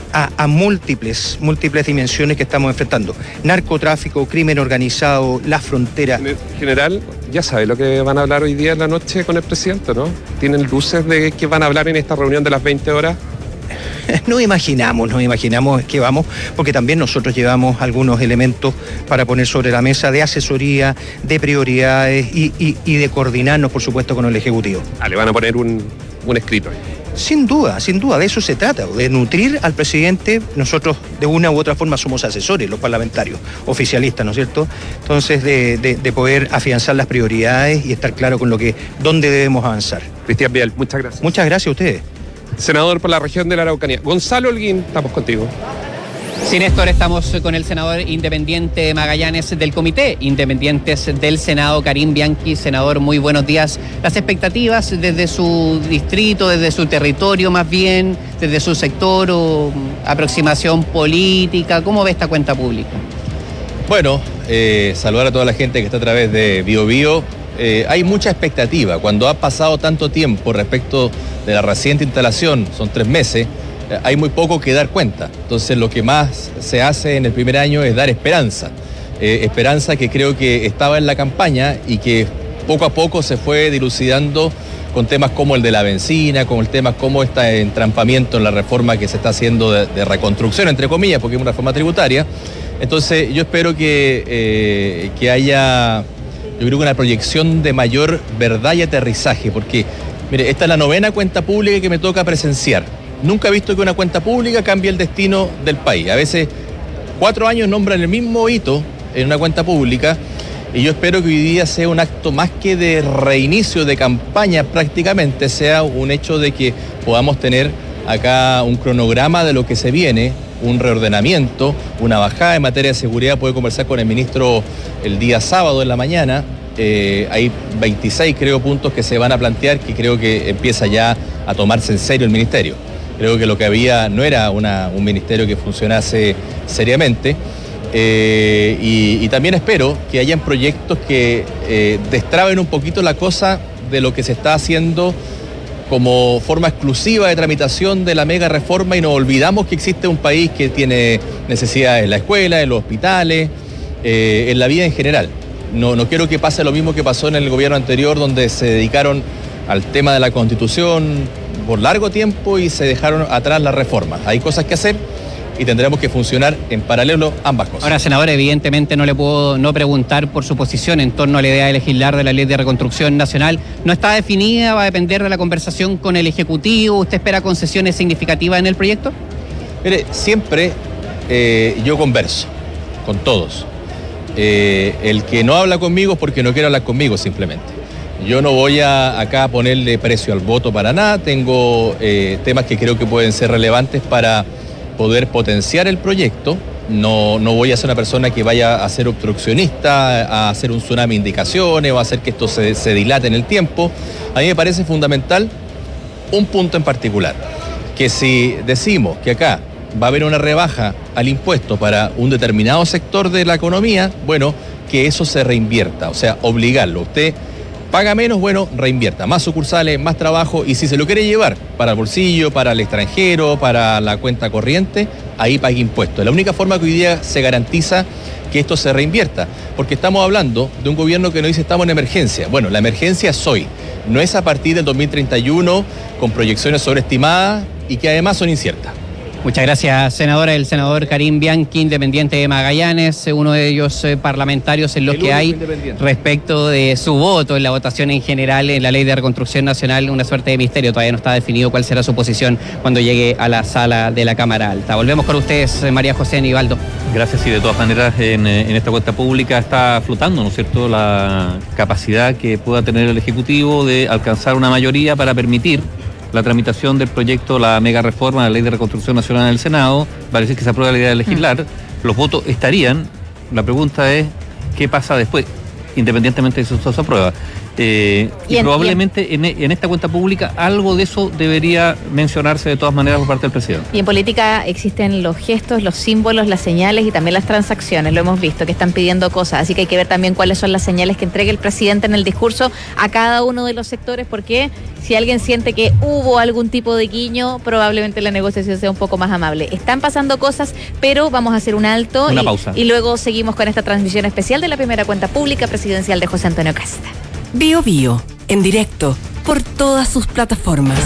Speaker 1: a múltiples dimensiones que estamos enfrentando. Narcotráfico, crimen organizado, la frontera.
Speaker 15: General, ya sabe lo que van a hablar hoy día en la noche con el presidente, ¿no? ¿Tienen luces de qué van a hablar en esta reunión de las 20 horas?
Speaker 1: Nos imaginamos que vamos, porque también nosotros llevamos algunos elementos para poner sobre la mesa de asesoría, de prioridades y de coordinarnos, por supuesto, con el Ejecutivo.
Speaker 15: Le van a poner un escrito ahí.
Speaker 1: Sin duda, de eso se trata, de nutrir al presidente. Nosotros de una u otra forma somos asesores, los parlamentarios, oficialistas, ¿no es cierto? Entonces de poder afianzar las prioridades y estar claro con dónde debemos avanzar.
Speaker 15: Cristian Vial, muchas gracias.
Speaker 1: Muchas gracias a ustedes.
Speaker 15: Senador por la región de la Araucanía. Gonzalo Holguín, estamos contigo.
Speaker 12: Sí, Néstor, estamos con el senador independiente Magallanes del Comité Independientes del Senado, Karim Bianchi. Senador, muy buenos días. Las expectativas desde su distrito, desde su territorio más bien, desde su sector o aproximación política, ¿cómo ve esta cuenta pública?
Speaker 22: Bueno, saludar a toda la gente que está a través de BioBio. Hay mucha expectativa. Cuando ha pasado tanto tiempo respecto de la reciente instalación, son 3 meses, hay muy poco que dar cuenta. Entonces lo que más se hace en el primer año es dar esperanza. Esperanza que creo que estaba en la campaña y que poco a poco se fue dilucidando con temas como el de la benzina, con el tema como este entrampamiento en la reforma que se está haciendo de reconstrucción, entre comillas, porque es una reforma tributaria. Entonces yo espero que haya, yo creo que una proyección de mayor verdad y aterrizaje, porque mire, esta es la 9ª cuenta pública que me toca presenciar. Nunca he visto que una cuenta pública cambie el destino del país. A veces 4 años nombran el mismo hito en una cuenta pública y yo espero que hoy día sea un acto más que de reinicio de campaña, prácticamente sea un hecho de que podamos tener acá un cronograma de lo que se viene, un reordenamiento, una bajada en materia de seguridad. Puedo conversar con el ministro el día sábado en la mañana. Hay 26, creo, puntos que se van a plantear, que creo que empieza ya a tomarse en serio el ministerio. Creo que lo que había no era un ministerio que funcionase seriamente. Y también espero que hayan proyectos que destraben un poquito la cosa de lo que se está haciendo como forma exclusiva de tramitación de la mega reforma, y nos olvidamos que existe un país que tiene necesidades en la escuela, en los hospitales, en la vida en general. No quiero que pase lo mismo que pasó en el gobierno anterior, donde se dedicaron al tema de la Constitución por largo tiempo y se dejaron atrás las reformas. Hay cosas que hacer y tendremos que funcionar en paralelo ambas cosas.
Speaker 12: Ahora, senador, evidentemente no le puedo no preguntar por su posición en torno a la idea de legislar de la Ley de Reconstrucción Nacional. ¿No está definida? ¿Va a depender de la conversación con el Ejecutivo? ¿Usted espera concesiones significativas en el proyecto?
Speaker 22: Mire, siempre yo converso con todos. El que no habla conmigo es porque no quiere hablar conmigo, simplemente. Yo no voy acá a ponerle precio al voto para nada. Tengo temas que creo que pueden ser relevantes para poder potenciar el proyecto. No voy a ser una persona que vaya a ser obstruccionista, a hacer un tsunami de indicaciones o a hacer que esto se dilate en el tiempo. A mí me parece fundamental un punto en particular, que si decimos que acá va a haber una rebaja al impuesto para un determinado sector de la economía, bueno, que eso se reinvierta, o sea, obligarlo. Usted paga menos, bueno, reinvierta, más sucursales, más trabajo, y si se lo quiere llevar para el bolsillo, para el extranjero, para la cuenta corriente, ahí pague impuestos. Es la única forma que hoy día se garantiza que esto se reinvierta, porque estamos hablando de un gobierno que nos dice estamos en emergencia. Bueno, la emergencia es hoy, no es a partir del 2031 con proyecciones sobreestimadas y que además son inciertas.
Speaker 12: Muchas gracias, senadora. El senador Karim Bianchi, independiente de Magallanes, uno de ellos parlamentarios en los que hay respecto de su voto en la votación en general en la Ley de Reconstrucción Nacional, una suerte de misterio. Todavía no está definido cuál será su posición cuando llegue a la sala de la Cámara Alta. Volvemos con ustedes, María José Nivaldo.
Speaker 10: Gracias, y de todas maneras en esta cuenta pública está flotando, ¿no es cierto?, la capacidad que pueda tener el Ejecutivo de alcanzar una mayoría para permitir la tramitación del proyecto, la mega reforma de la Ley de Reconstrucción Nacional en el Senado. Parece que se aprueba la idea de legislar, los votos estarían. La pregunta es, ¿qué pasa después? Independientemente de si eso se aprueba. Y probablemente en esta cuenta pública algo de eso debería mencionarse de todas maneras por parte del presidente.
Speaker 14: Y en política existen los gestos, los símbolos, las señales y también las transacciones. Lo hemos visto, que están pidiendo cosas. Así que hay que ver también cuáles son las señales que entregue el presidente en el discurso a cada uno de los sectores, porque si alguien siente que hubo algún tipo de guiño, probablemente la negociación sea un poco más amable. Están pasando cosas, pero vamos a hacer un alto.
Speaker 10: Una pausa.
Speaker 14: Y luego seguimos con esta transmisión especial de la primera cuenta pública presidencial de José Antonio Cast.
Speaker 8: Bio Bio, en directo, por todas sus plataformas.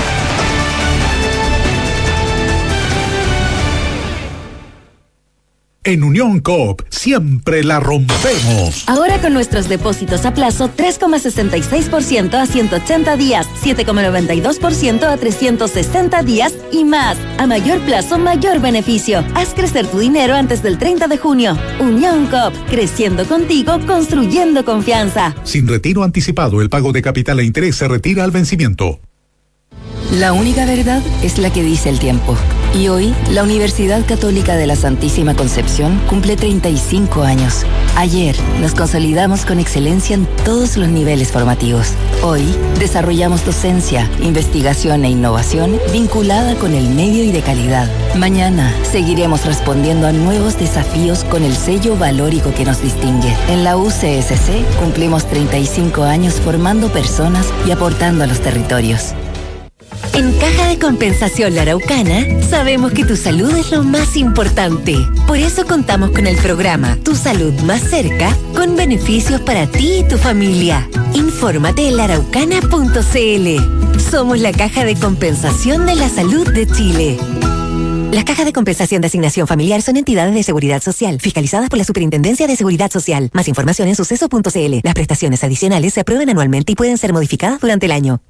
Speaker 2: En Unión Coop siempre la rompemos.
Speaker 3: Ahora con nuestros depósitos a plazo 3,66% a 180 días, 7,92% a 360 días y más. A mayor plazo, mayor beneficio. Haz crecer tu dinero antes del 30 de junio. Unión Coop, creciendo contigo, construyendo confianza.
Speaker 2: Sin retiro anticipado, el pago de capital e interés se retira al vencimiento.
Speaker 3: La única verdad es la que dice el tiempo. Y hoy, la Universidad Católica de la Santísima Concepción cumple 35 años. Ayer, nos consolidamos con excelencia en todos los niveles formativos. Hoy, desarrollamos docencia, investigación e innovación vinculada con el medio y de calidad. Mañana, seguiremos respondiendo a nuevos desafíos con el sello valórico que nos distingue. En la UCSC, cumplimos 35 años formando personas y aportando a los territorios.
Speaker 23: En Caja de Compensación La Araucana, sabemos que tu salud es lo más importante. Por eso contamos con el programa Tu Salud Más Cerca, con beneficios para ti y tu familia. Infórmate en laaraucana.cl. Somos la Caja de Compensación de la Salud de Chile. Las cajas de compensación de asignación familiar son entidades de seguridad social, fiscalizadas por la Superintendencia de Seguridad Social. Más información en suceso.cl. Las prestaciones adicionales se aprueban anualmente y pueden ser modificadas durante el año.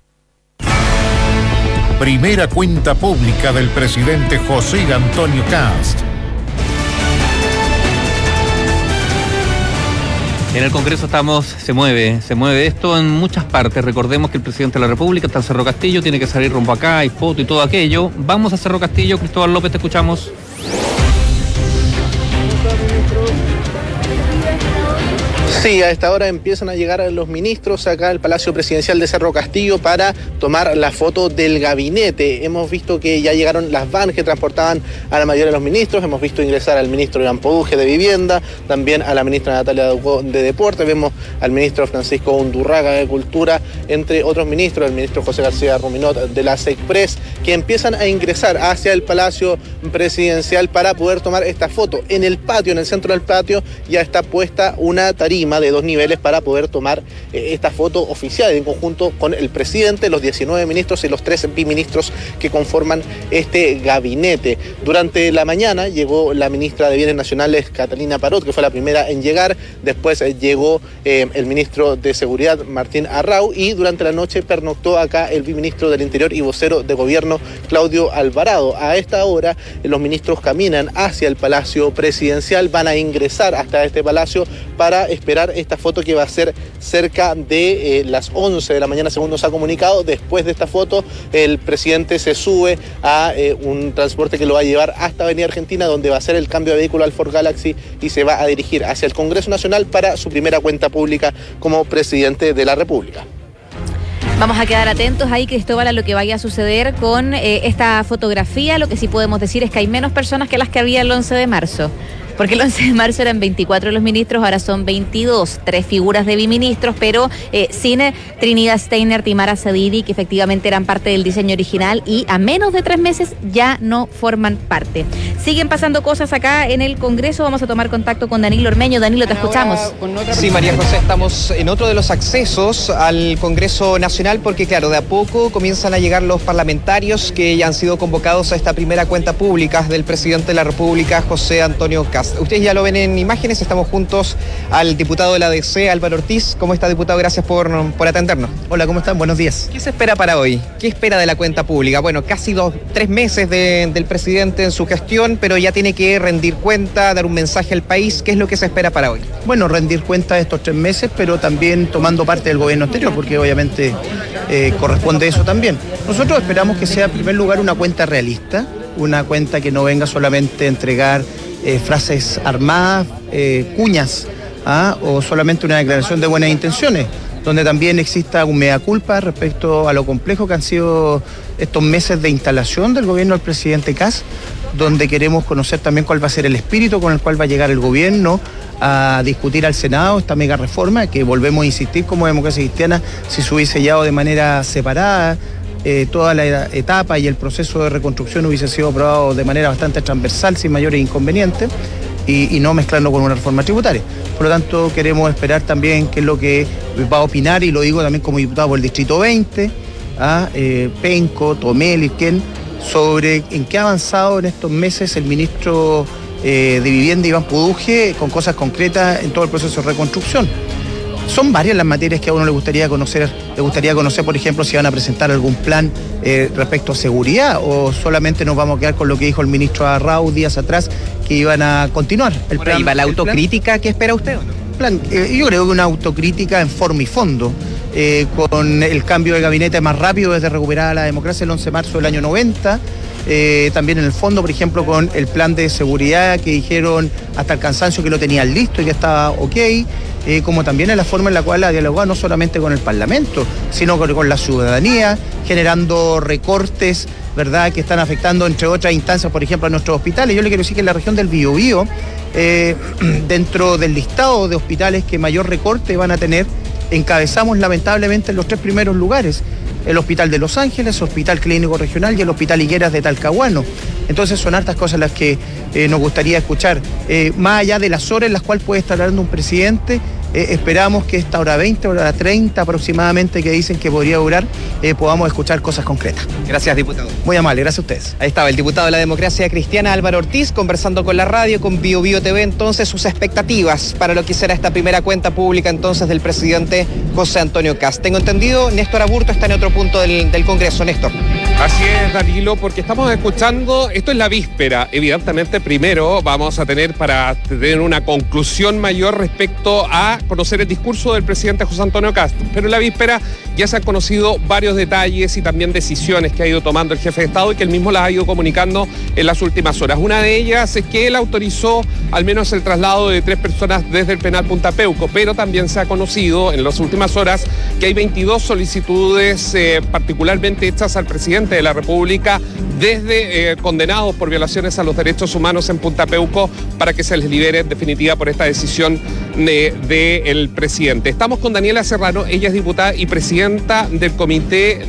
Speaker 7: Primera cuenta pública del presidente José Antonio Cast.
Speaker 10: En el Congreso se mueve esto en muchas partes. Recordemos que el presidente de la República está en Cerro Castillo, tiene que salir rumbo acá, hay foto y todo aquello. Vamos a Cerro Castillo, Cristóbal López, te escuchamos.
Speaker 5: Sí, a esta hora empiezan a llegar los ministros acá al Palacio Presidencial de Cerro Castillo para tomar la foto del gabinete. Hemos visto que ya llegaron las vans que transportaban a la mayoría de los ministros. Hemos visto ingresar al ministro Iván Poduje de Vivienda, también a la ministra Natalia Ducó de Deporte. Vemos al ministro Francisco Undurraga de Cultura, entre otros ministros, el ministro José García Ruminot de la SECPRES, que empiezan a ingresar hacia el Palacio Presidencial para poder tomar esta foto. En el patio, en el centro del patio, ya está puesta una tarima de 2 niveles para poder tomar esta foto oficial en conjunto con el presidente, los 19 ministros y los 3 biministros que conforman este gabinete. Durante la mañana llegó la ministra de Bienes Nacionales, Catalina Parot, que fue la primera en llegar. Después llegó el ministro de Seguridad, Martín Arrau, y durante la noche pernoctó acá el biministro del Interior y vocero de Gobierno, Claudio Alvarado. A esta hora los ministros caminan hacia el Palacio Presidencial, van a ingresar hasta este palacio para esperar esta foto que va a ser cerca de las 11 de la mañana, según nos ha comunicado. Después de esta foto, el presidente se sube a un transporte que lo va a llevar hasta Avenida Argentina, donde va a hacer el cambio de vehículo al Ford Galaxy y se va a dirigir hacia el Congreso Nacional para su primera cuenta pública como presidente de la República.
Speaker 14: Vamos a quedar atentos ahí, Cristóbal, a lo que vaya a suceder con esta fotografía. Lo que sí podemos decir es que hay menos personas que las que había el 11 de marzo. Porque el 11 de marzo eran 24 los ministros, ahora son 22, 3 figuras de biministros, pero sin Trinidad Steiner y Mara Sadidi, que efectivamente eran parte del diseño original y a menos de 3 meses ya no forman parte. Siguen pasando cosas acá en el Congreso, vamos a tomar contacto con Danilo Ormeño. Danilo, te escuchamos.
Speaker 9: Sí, María José, estamos en otro de los accesos al Congreso Nacional porque, claro, de a poco comienzan a llegar los parlamentarios que ya han sido convocados a esta primera cuenta pública del presidente de la República, José Antonio Kast. Ustedes ya lo ven en imágenes, estamos juntos al diputado de la ADC, Álvaro Ortiz. ¿Cómo está, diputado? Gracias por atendernos.
Speaker 1: Hola, ¿cómo están? Buenos días.
Speaker 9: ¿Qué se espera para hoy? ¿Qué espera de la cuenta pública? Bueno, casi 3 meses del presidente en su gestión, pero ya tiene que rendir cuenta, dar un mensaje al país. ¿Qué es lo que se espera para hoy?
Speaker 1: Bueno, rendir cuenta de estos 3 meses, pero también tomando parte del gobierno anterior, porque obviamente corresponde eso también. Nosotros esperamos que sea, en primer lugar, una cuenta realista, una cuenta que no venga solamente a entregar frases armadas, cuñas, o solamente una declaración de buenas intenciones, donde también exista un mea culpa respecto a lo complejo que han sido estos meses de instalación del gobierno del presidente Kast, donde queremos conocer también cuál va a ser el espíritu con el cual va a llegar el gobierno a discutir al Senado esta mega reforma, que volvemos a insistir como democracia cristiana, si se hubiese llevado de manera separada, toda la etapa y el proceso de reconstrucción hubiese sido aprobado de manera bastante transversal, sin mayores inconvenientes, y no mezclarlo con una reforma tributaria. Por lo tanto, queremos esperar también qué es lo que va a opinar, y lo digo también como diputado por el Distrito 20, Penco, Tomé, Lirquén, sobre en qué ha avanzado en estos meses el ministro de Vivienda, Iván Poduje, con cosas concretas en todo el proceso de reconstrucción. Son varias las materias que a uno le gustaría conocer, por ejemplo, si van a presentar algún plan respecto a seguridad, o solamente nos vamos a quedar con lo que dijo el ministro Arrau días atrás, que iban a continuar el plan.
Speaker 9: ¿Y va la autocrítica? ¿Qué espera usted?
Speaker 1: Yo creo que una autocrítica en forma y fondo, con el cambio de gabinete más rápido desde recuperar la democracia el 11 de marzo del año 90, también en el fondo, por ejemplo, con el plan de seguridad que dijeron hasta el cansancio que lo tenían listo y que estaba ok, como también en la forma en la cual ha dialogado no solamente con el Parlamento, sino con la ciudadanía, generando recortes, ¿verdad?, que están afectando, entre otras instancias, por ejemplo, a nuestros hospitales. Yo le quiero decir que en la región del Biobío, dentro del listado de hospitales que mayor recorte van a tener, encabezamos lamentablemente en los 3 primeros lugares: el Hospital de Los Ángeles, el Hospital Clínico Regional y el Hospital Higueras de Talcahuano. Entonces son hartas cosas las que nos gustaría escuchar. Más allá de las horas en las cuales puede estar hablando un presidente, esperamos que esta hora 20, hora 30 aproximadamente, que dicen que podría durar, podamos escuchar cosas concretas.
Speaker 9: Gracias, diputado.
Speaker 1: Muy amable, gracias a ustedes.
Speaker 9: Ahí estaba el diputado de la Democracia Cristiana, Álvaro Ortiz, conversando con la radio, con BioBio TV, entonces sus expectativas para lo que será esta primera cuenta pública entonces del presidente José Antonio Kast. Tengo entendido, Néstor Aburto está en otro punto del Congreso. Néstor.
Speaker 15: Así es, Danilo, porque estamos escuchando, esto es la víspera, evidentemente primero vamos a tener para tener una conclusión mayor respecto a conocer el discurso del presidente José Antonio Kast, pero en la víspera ya se han conocido varios varios detalles y también decisiones que ha ido tomando el jefe de Estado y que él mismo las ha ido comunicando en las últimas horas. Una de ellas es que él autorizó al menos el traslado de 3 personas desde el penal Punta Peuco, pero también se ha conocido en las últimas horas que hay 22 solicitudes particularmente hechas al presidente de la República desde condenados por violaciones a los derechos humanos en Punta Peuco para que se les libere en definitiva por esta decisión del presidente. Estamos con Daniela Serrano, ella es diputada y presidenta del comité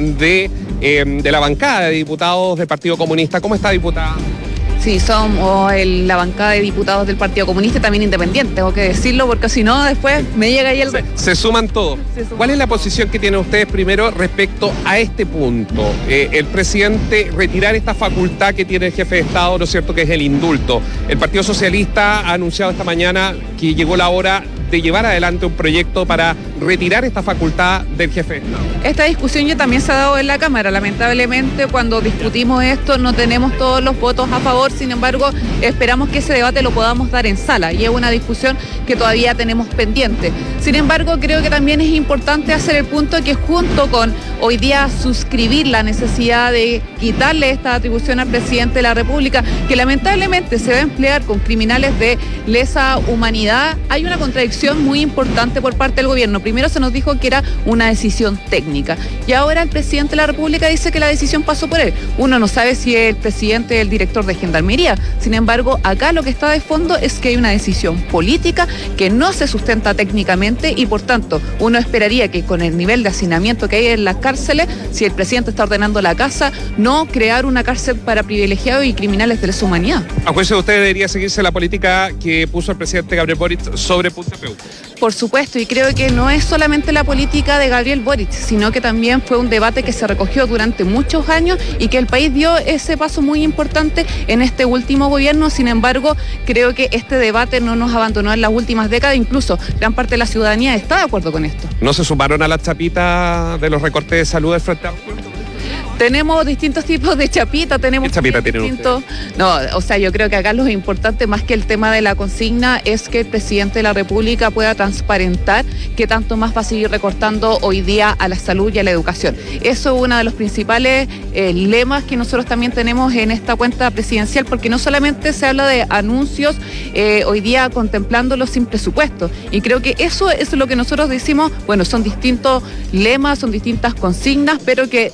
Speaker 15: de la bancada de diputados del Partido Comunista. ¿Cómo está, diputada?
Speaker 4: Sí, somos la bancada de diputados del Partido Comunista, también independiente, tengo que decirlo, porque si no, después me llega ahí el...
Speaker 15: Se suman todos. ¿Cuál es la posición que tienen ustedes primero respecto a este punto? El presidente retirar esta facultad que tiene el jefe de Estado, ¿no es cierto?, que es el indulto. El Partido Socialista ha anunciado esta mañana que llegó la hora de llevar adelante un proyecto para retirar esta facultad del jefe de Estado.
Speaker 4: Esta discusión ya también se ha dado en la Cámara. Lamentablemente, cuando discutimos esto, no tenemos todos los votos a favor. Sin embargo, esperamos que ese debate lo podamos dar en sala y es una discusión que todavía tenemos pendiente. Sin embargo, creo que también es importante hacer el punto que junto con hoy día suscribir la necesidad de quitarle esta atribución al presidente de la República, que lamentablemente se va a emplear con criminales de lesa humanidad, hay una contradicción muy importante por parte del gobierno. Primero se nos dijo que era una decisión técnica y ahora el presidente de la República dice que la decisión pasó por él. Uno no sabe si el presidente es el director de Gendarmería. Sin embargo, acá lo que está de fondo es que hay una decisión política que no se sustenta técnicamente y por tanto uno esperaría que con el nivel de hacinamiento que hay en las cárceles, si el presidente está ordenando la casa, no crear una cárcel para privilegiados y criminales de lesa humanidad.
Speaker 15: ¿A juicio de usted debería seguirse la política que puso el presidente Gabriel Boric sobre Punta Peuco?
Speaker 4: Por supuesto, y creo que no es solamente la política de Gabriel Boric, sino que también fue un debate que se recogió durante muchos años y que el país dio ese paso muy importante en este último gobierno. Sin embargo, creo que este debate no nos abandonó en las últimas décadas, incluso gran parte de la ciudadanía está de acuerdo con esto.
Speaker 15: ¿No se sumaron a la chapita de los recortes de salud del Frente Amplio?
Speaker 4: Tenemos distintos tipos de chapitas, tenemos...
Speaker 15: ¿Qué chapita tienen ustedes?
Speaker 4: No, o sea, yo creo que acá lo importante, más que el tema de la consigna, es que el presidente de la República pueda transparentar qué tanto más va a seguir recortando hoy día a la salud y a la educación. Eso es uno de los principales lemas que nosotros también tenemos en esta cuenta presidencial, porque no solamente se habla de anuncios hoy día contemplándolos sin presupuesto, y creo que eso es lo que nosotros decimos, bueno, son distintos lemas, son distintas consignas, pero que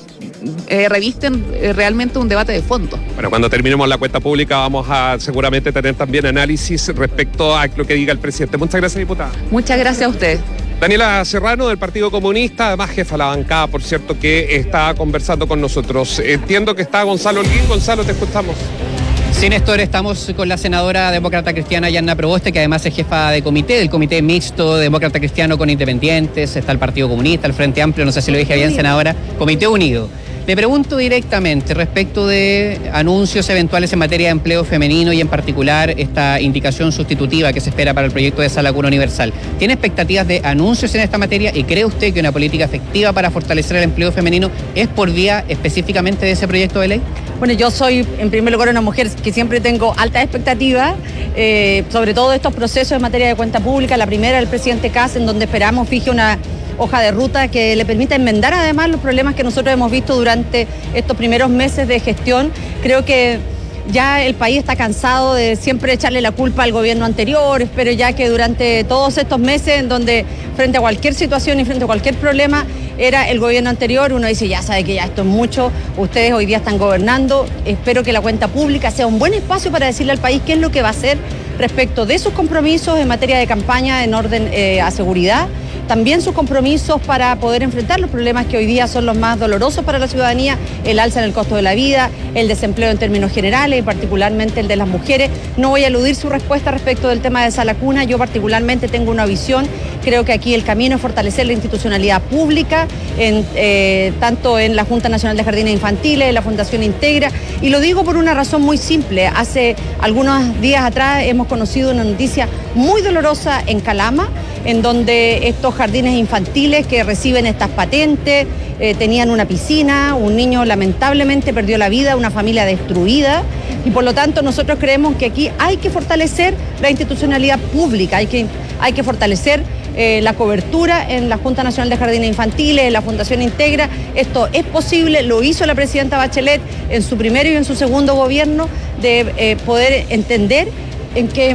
Speaker 4: revisten realmente un debate de fondo.
Speaker 15: Bueno, cuando terminemos la cuenta pública vamos a seguramente tener también análisis respecto a lo que diga el presidente. Muchas gracias, diputada.
Speaker 4: Muchas gracias a usted.
Speaker 15: Daniela Serrano, del Partido Comunista, además jefa de la bancada, por cierto, que está conversando con nosotros. Entiendo que está Gonzalo Holguín. Gonzalo, te escuchamos.
Speaker 12: Sí, Néstor, estamos con la senadora demócrata cristiana Yanna Proboste, que además es jefa de comité, del comité mixto demócrata cristiano con independientes, está el Partido Comunista, el Frente Amplio, no sé si lo dije bien, senadora, Comité Unido. Le pregunto directamente respecto de anuncios eventuales en materia de empleo femenino y en particular esta indicación sustitutiva que se espera para el proyecto de Sala Cuna Universal. ¿Tiene expectativas de anuncios en esta materia y cree usted que una política efectiva para fortalecer el empleo femenino es por vía específicamente de ese proyecto de ley?
Speaker 6: Bueno, yo soy en primer lugar una mujer que siempre tengo altas expectativas, sobre todo de estos procesos en materia de cuenta pública. La primera, el presidente Kast, en donde esperamos fije una hoja de ruta que le permita enmendar además los problemas que nosotros hemos visto durante estos primeros meses de gestión. Creo que ya el país está cansado de siempre echarle la culpa al gobierno anterior, pero ya que durante todos estos meses en donde frente a cualquier situación y frente a cualquier problema era el gobierno anterior, uno dice ya sabe que ya esto es mucho, ustedes hoy día están gobernando, espero que la cuenta pública sea un buen espacio para decirle al país qué es lo que va a hacer respecto de sus compromisos en materia de campaña en orden a seguridad, también sus compromisos para poder enfrentar los problemas que hoy día son los más dolorosos para la ciudadanía, el alza en el costo de la vida, el desempleo en términos generales y particularmente el de las mujeres. No voy a eludir su respuesta respecto del tema de Sala Cuna, yo particularmente tengo una visión, creo que aquí el camino es fortalecer la institucionalidad pública, tanto en la Junta Nacional de Jardines Infantiles, en la Fundación Integra, y lo digo por una razón muy simple. Hace algunos días atrás hemos conocido una noticia muy dolorosa en Calama, en donde estos jardines infantiles que reciben estas patentes tenían una piscina, un niño lamentablemente perdió la vida, una familia destruida, y por lo tanto nosotros creemos que aquí hay que fortalecer la institucionalidad pública, hay que fortalecer la cobertura en la Junta Nacional de Jardines Infantiles, en la Fundación Integra. Esto es posible, lo hizo la presidenta Bachelet en su primero y en su segundo gobierno, de poder entender en que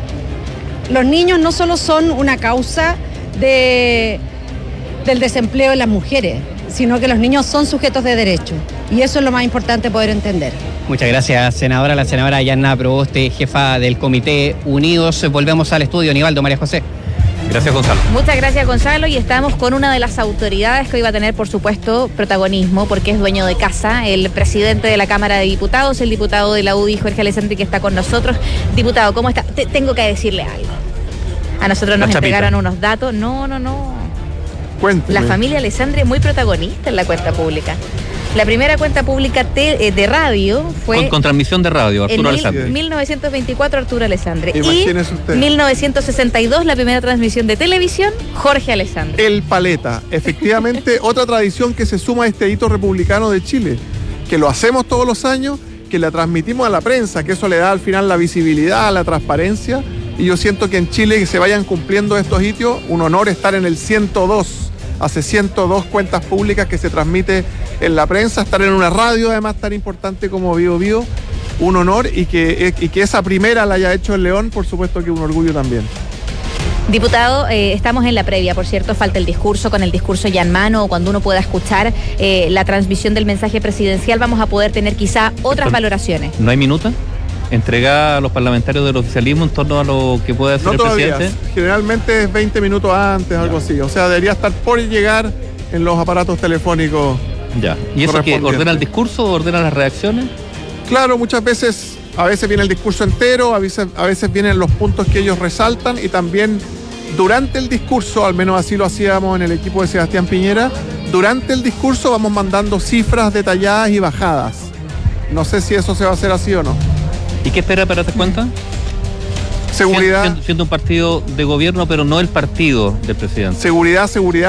Speaker 6: los niños no solo son una causa del desempleo de las mujeres, sino que los niños son sujetos de derecho. Y eso es lo más importante poder entender.
Speaker 12: Muchas gracias, senadora. La senadora Yanna Proboste, jefa del Comité Unidos. Volvemos al estudio. Nivaldo, María José.
Speaker 10: Gracias, Gonzalo.
Speaker 14: Muchas gracias, Gonzalo. Y estamos con una de las autoridades que hoy va a tener, por supuesto, protagonismo, porque es dueño de casa, el presidente de la Cámara de Diputados, el diputado de la UDI, Jorge Alessandri, que está con nosotros. Diputado, ¿cómo está? Tengo que decirle algo. A nosotros nos entregaron unos datos. No.
Speaker 21: Cuénteme.
Speaker 14: La familia Alessandri es muy protagonista en la cuenta pública. La primera cuenta pública de radio fue...
Speaker 10: Con transmisión de radio, Arturo Alessandri.
Speaker 14: 1924, Arturo Alessandri.
Speaker 21: Imagínese usted.
Speaker 14: 1962, la primera transmisión de televisión, Jorge Alessandri.
Speaker 21: El Paleta. Efectivamente, otra tradición que se suma a este hito republicano de Chile, que lo hacemos todos los años, que la transmitimos a la prensa, que eso le da al final la visibilidad, la transparencia, y yo siento que en Chile que se vayan cumpliendo estos hitos, un honor estar en el 102. Hace 102 cuentas públicas que se transmite en la prensa, estar en una radio además tan importante como Bio Bio, un honor, y que esa primera la haya hecho el León, por supuesto que un orgullo también.
Speaker 14: Diputado, estamos en la previa, por cierto, falta el discurso, con el discurso ya en mano, o cuando uno pueda escuchar la transmisión del mensaje presidencial, vamos a poder tener quizá otras valoraciones.
Speaker 10: ¿No hay minuta entregada a los parlamentarios del oficialismo en torno a lo que puede hacer el presidente?
Speaker 21: Generalmente es 20 minutos antes, algo así. O sea, debería estar por llegar en los aparatos telefónicos.
Speaker 10: Ya. ¿Y eso qué? ¿Ordena el discurso o ordena las reacciones?
Speaker 21: Claro, muchas veces, a veces viene el discurso entero, a veces vienen los puntos que ellos resaltan, y también durante el discurso, al menos así lo hacíamos en el equipo de Sebastián Piñera, durante el discurso vamos mandando cifras detalladas y bajadas. No sé si eso se va a hacer así o no.
Speaker 10: ¿Y qué espera para esta cuenta?
Speaker 21: Seguridad.
Speaker 10: Siendo un partido de gobierno, pero no el partido del presidente.
Speaker 21: Seguridad.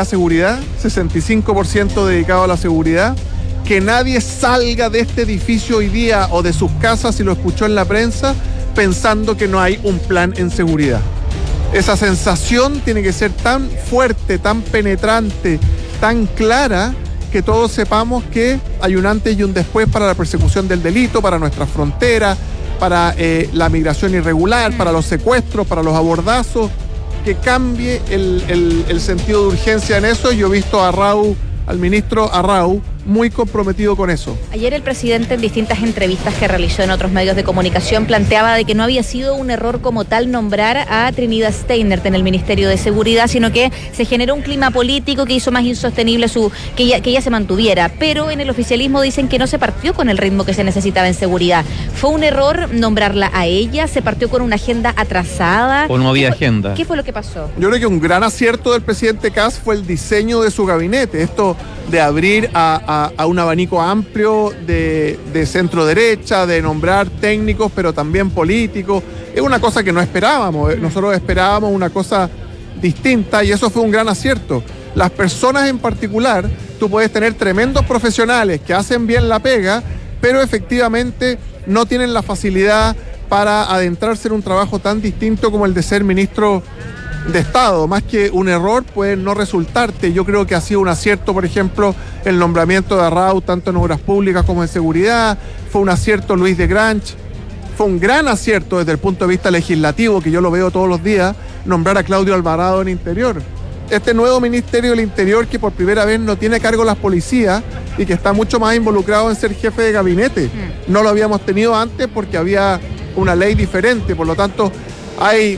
Speaker 21: 65% dedicado a la seguridad. Que nadie salga de este edificio hoy día o de sus casas, si lo escuchó en la prensa, pensando que no hay un plan en seguridad. Esa sensación tiene que ser tan fuerte, tan penetrante, tan clara, que todos sepamos que hay un antes y un después para la persecución del delito, para nuestras fronteras, para la migración irregular, para los secuestros, para los abordazos, que cambie el sentido de urgencia en eso. Yo he visto al ministro Arrau muy comprometido con eso.
Speaker 14: Ayer el presidente, en distintas entrevistas que realizó en otros medios de comunicación, planteaba de que no había sido un error como tal nombrar a Trinidad Steinert en el Ministerio de Seguridad, sino que se generó un clima político que hizo más insostenible que ella se mantuviera. Pero en el oficialismo dicen que no se partió con el ritmo que se necesitaba en seguridad. ¿Fue un error nombrarla a ella? ¿Se partió con una agenda atrasada?
Speaker 10: ¿O no había agenda?
Speaker 14: ¿Qué fue lo que pasó?
Speaker 21: Yo creo que un gran acierto del presidente Kast fue el diseño de su gabinete. Esto de abrir a un abanico amplio de centro derecha, de nombrar técnicos, pero también políticos. Es una cosa que no esperábamos. Nosotros esperábamos una cosa distinta, y eso fue un gran acierto. Las personas en particular, tú puedes tener tremendos profesionales que hacen bien la pega, pero efectivamente no tienen la facilidad para adentrarse en un trabajo tan distinto como el de ser ministro de Estado. Más que un error puede no resultarte. Yo creo que ha sido un acierto, por ejemplo, el nombramiento de Arrau tanto en obras públicas como en seguridad. Fue un acierto Luis de Granch. Fue un gran acierto desde el punto de vista legislativo, que yo lo veo todos los días, nombrar a Claudio Alvarado en Interior. Este nuevo Ministerio del Interior, que por primera vez no tiene a cargo las policías y que está mucho más involucrado en ser jefe de gabinete. No lo habíamos tenido antes porque había una ley diferente. Por lo tanto, hay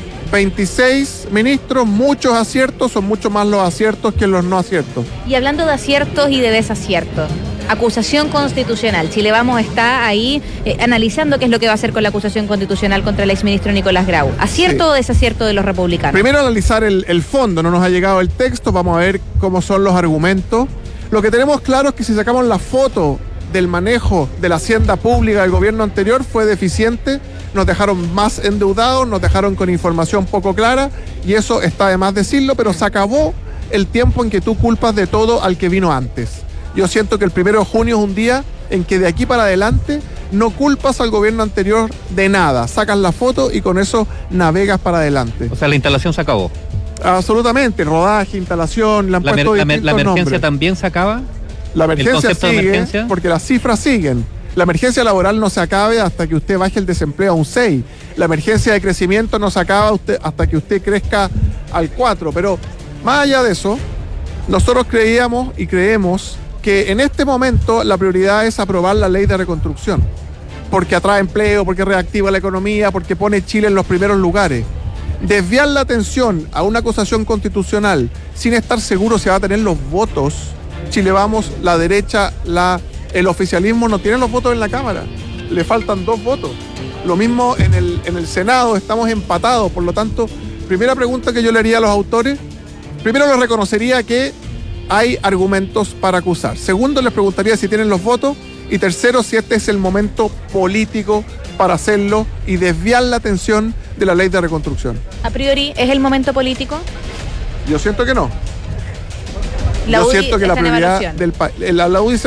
Speaker 21: 26 ministros, muchos aciertos, son mucho más los aciertos que los no aciertos.
Speaker 14: Y hablando de aciertos y de desaciertos, acusación constitucional. Chile Vamos está ahí analizando qué es lo que va a hacer con la acusación constitucional contra el exministro Nicolás Grau. ¿Acierto o desacierto de los republicanos?
Speaker 21: Primero analizar el fondo, no nos ha llegado el texto, vamos a ver cómo son los argumentos. Lo que tenemos claro es que si sacamos la foto del manejo de la hacienda pública del gobierno anterior, fue deficiente. Nos dejaron más endeudados, nos dejaron con información poco clara, y eso está de más decirlo, pero se acabó el tiempo en que tú culpas de todo al que vino antes. Yo siento que el 1 de junio es un día en que de aquí para adelante no culpas al gobierno anterior de nada. Sacas la foto y con eso navegas para adelante.
Speaker 10: O sea, la instalación se acabó.
Speaker 11: Absolutamente, rodaje, instalación, le han puesto distintos
Speaker 10: ¿La emergencia
Speaker 11: nombres.
Speaker 10: también se acaba?
Speaker 11: La emergencia
Speaker 10: ¿El concepto
Speaker 11: sigue,
Speaker 10: de emergencia?
Speaker 11: porque las cifras siguen. La emergencia laboral no se acabe hasta que usted baje el desempleo a un 6. La emergencia de crecimiento no se acaba hasta que usted crezca al 4. Pero más allá de eso, nosotros creíamos y creemos que en este momento la prioridad es aprobar la ley de reconstrucción. Porque atrae empleo, porque reactiva la economía, porque pone Chile en los primeros lugares. Desviar la atención a una acusación constitucional sin estar seguro si va a tener los votos. Chile Vamos, la derecha, el oficialismo no tiene los votos en la Cámara. Le faltan 2 votos. Lo mismo en el Senado, estamos empatados. Por lo tanto, primera pregunta que yo le haría a los autores. Primero, les reconocería que hay argumentos para acusar. Segundo, les preguntaría si tienen los votos. Y tercero, si este es el momento político para hacerlo y desviar la atención de la ley de reconstrucción.
Speaker 14: A priori, ¿es el momento político?
Speaker 11: Yo siento que no.
Speaker 14: La
Speaker 11: Yo
Speaker 14: UDI
Speaker 11: siento que la
Speaker 14: está en
Speaker 11: prioridad
Speaker 14: evaluación.
Speaker 11: del país, la UDI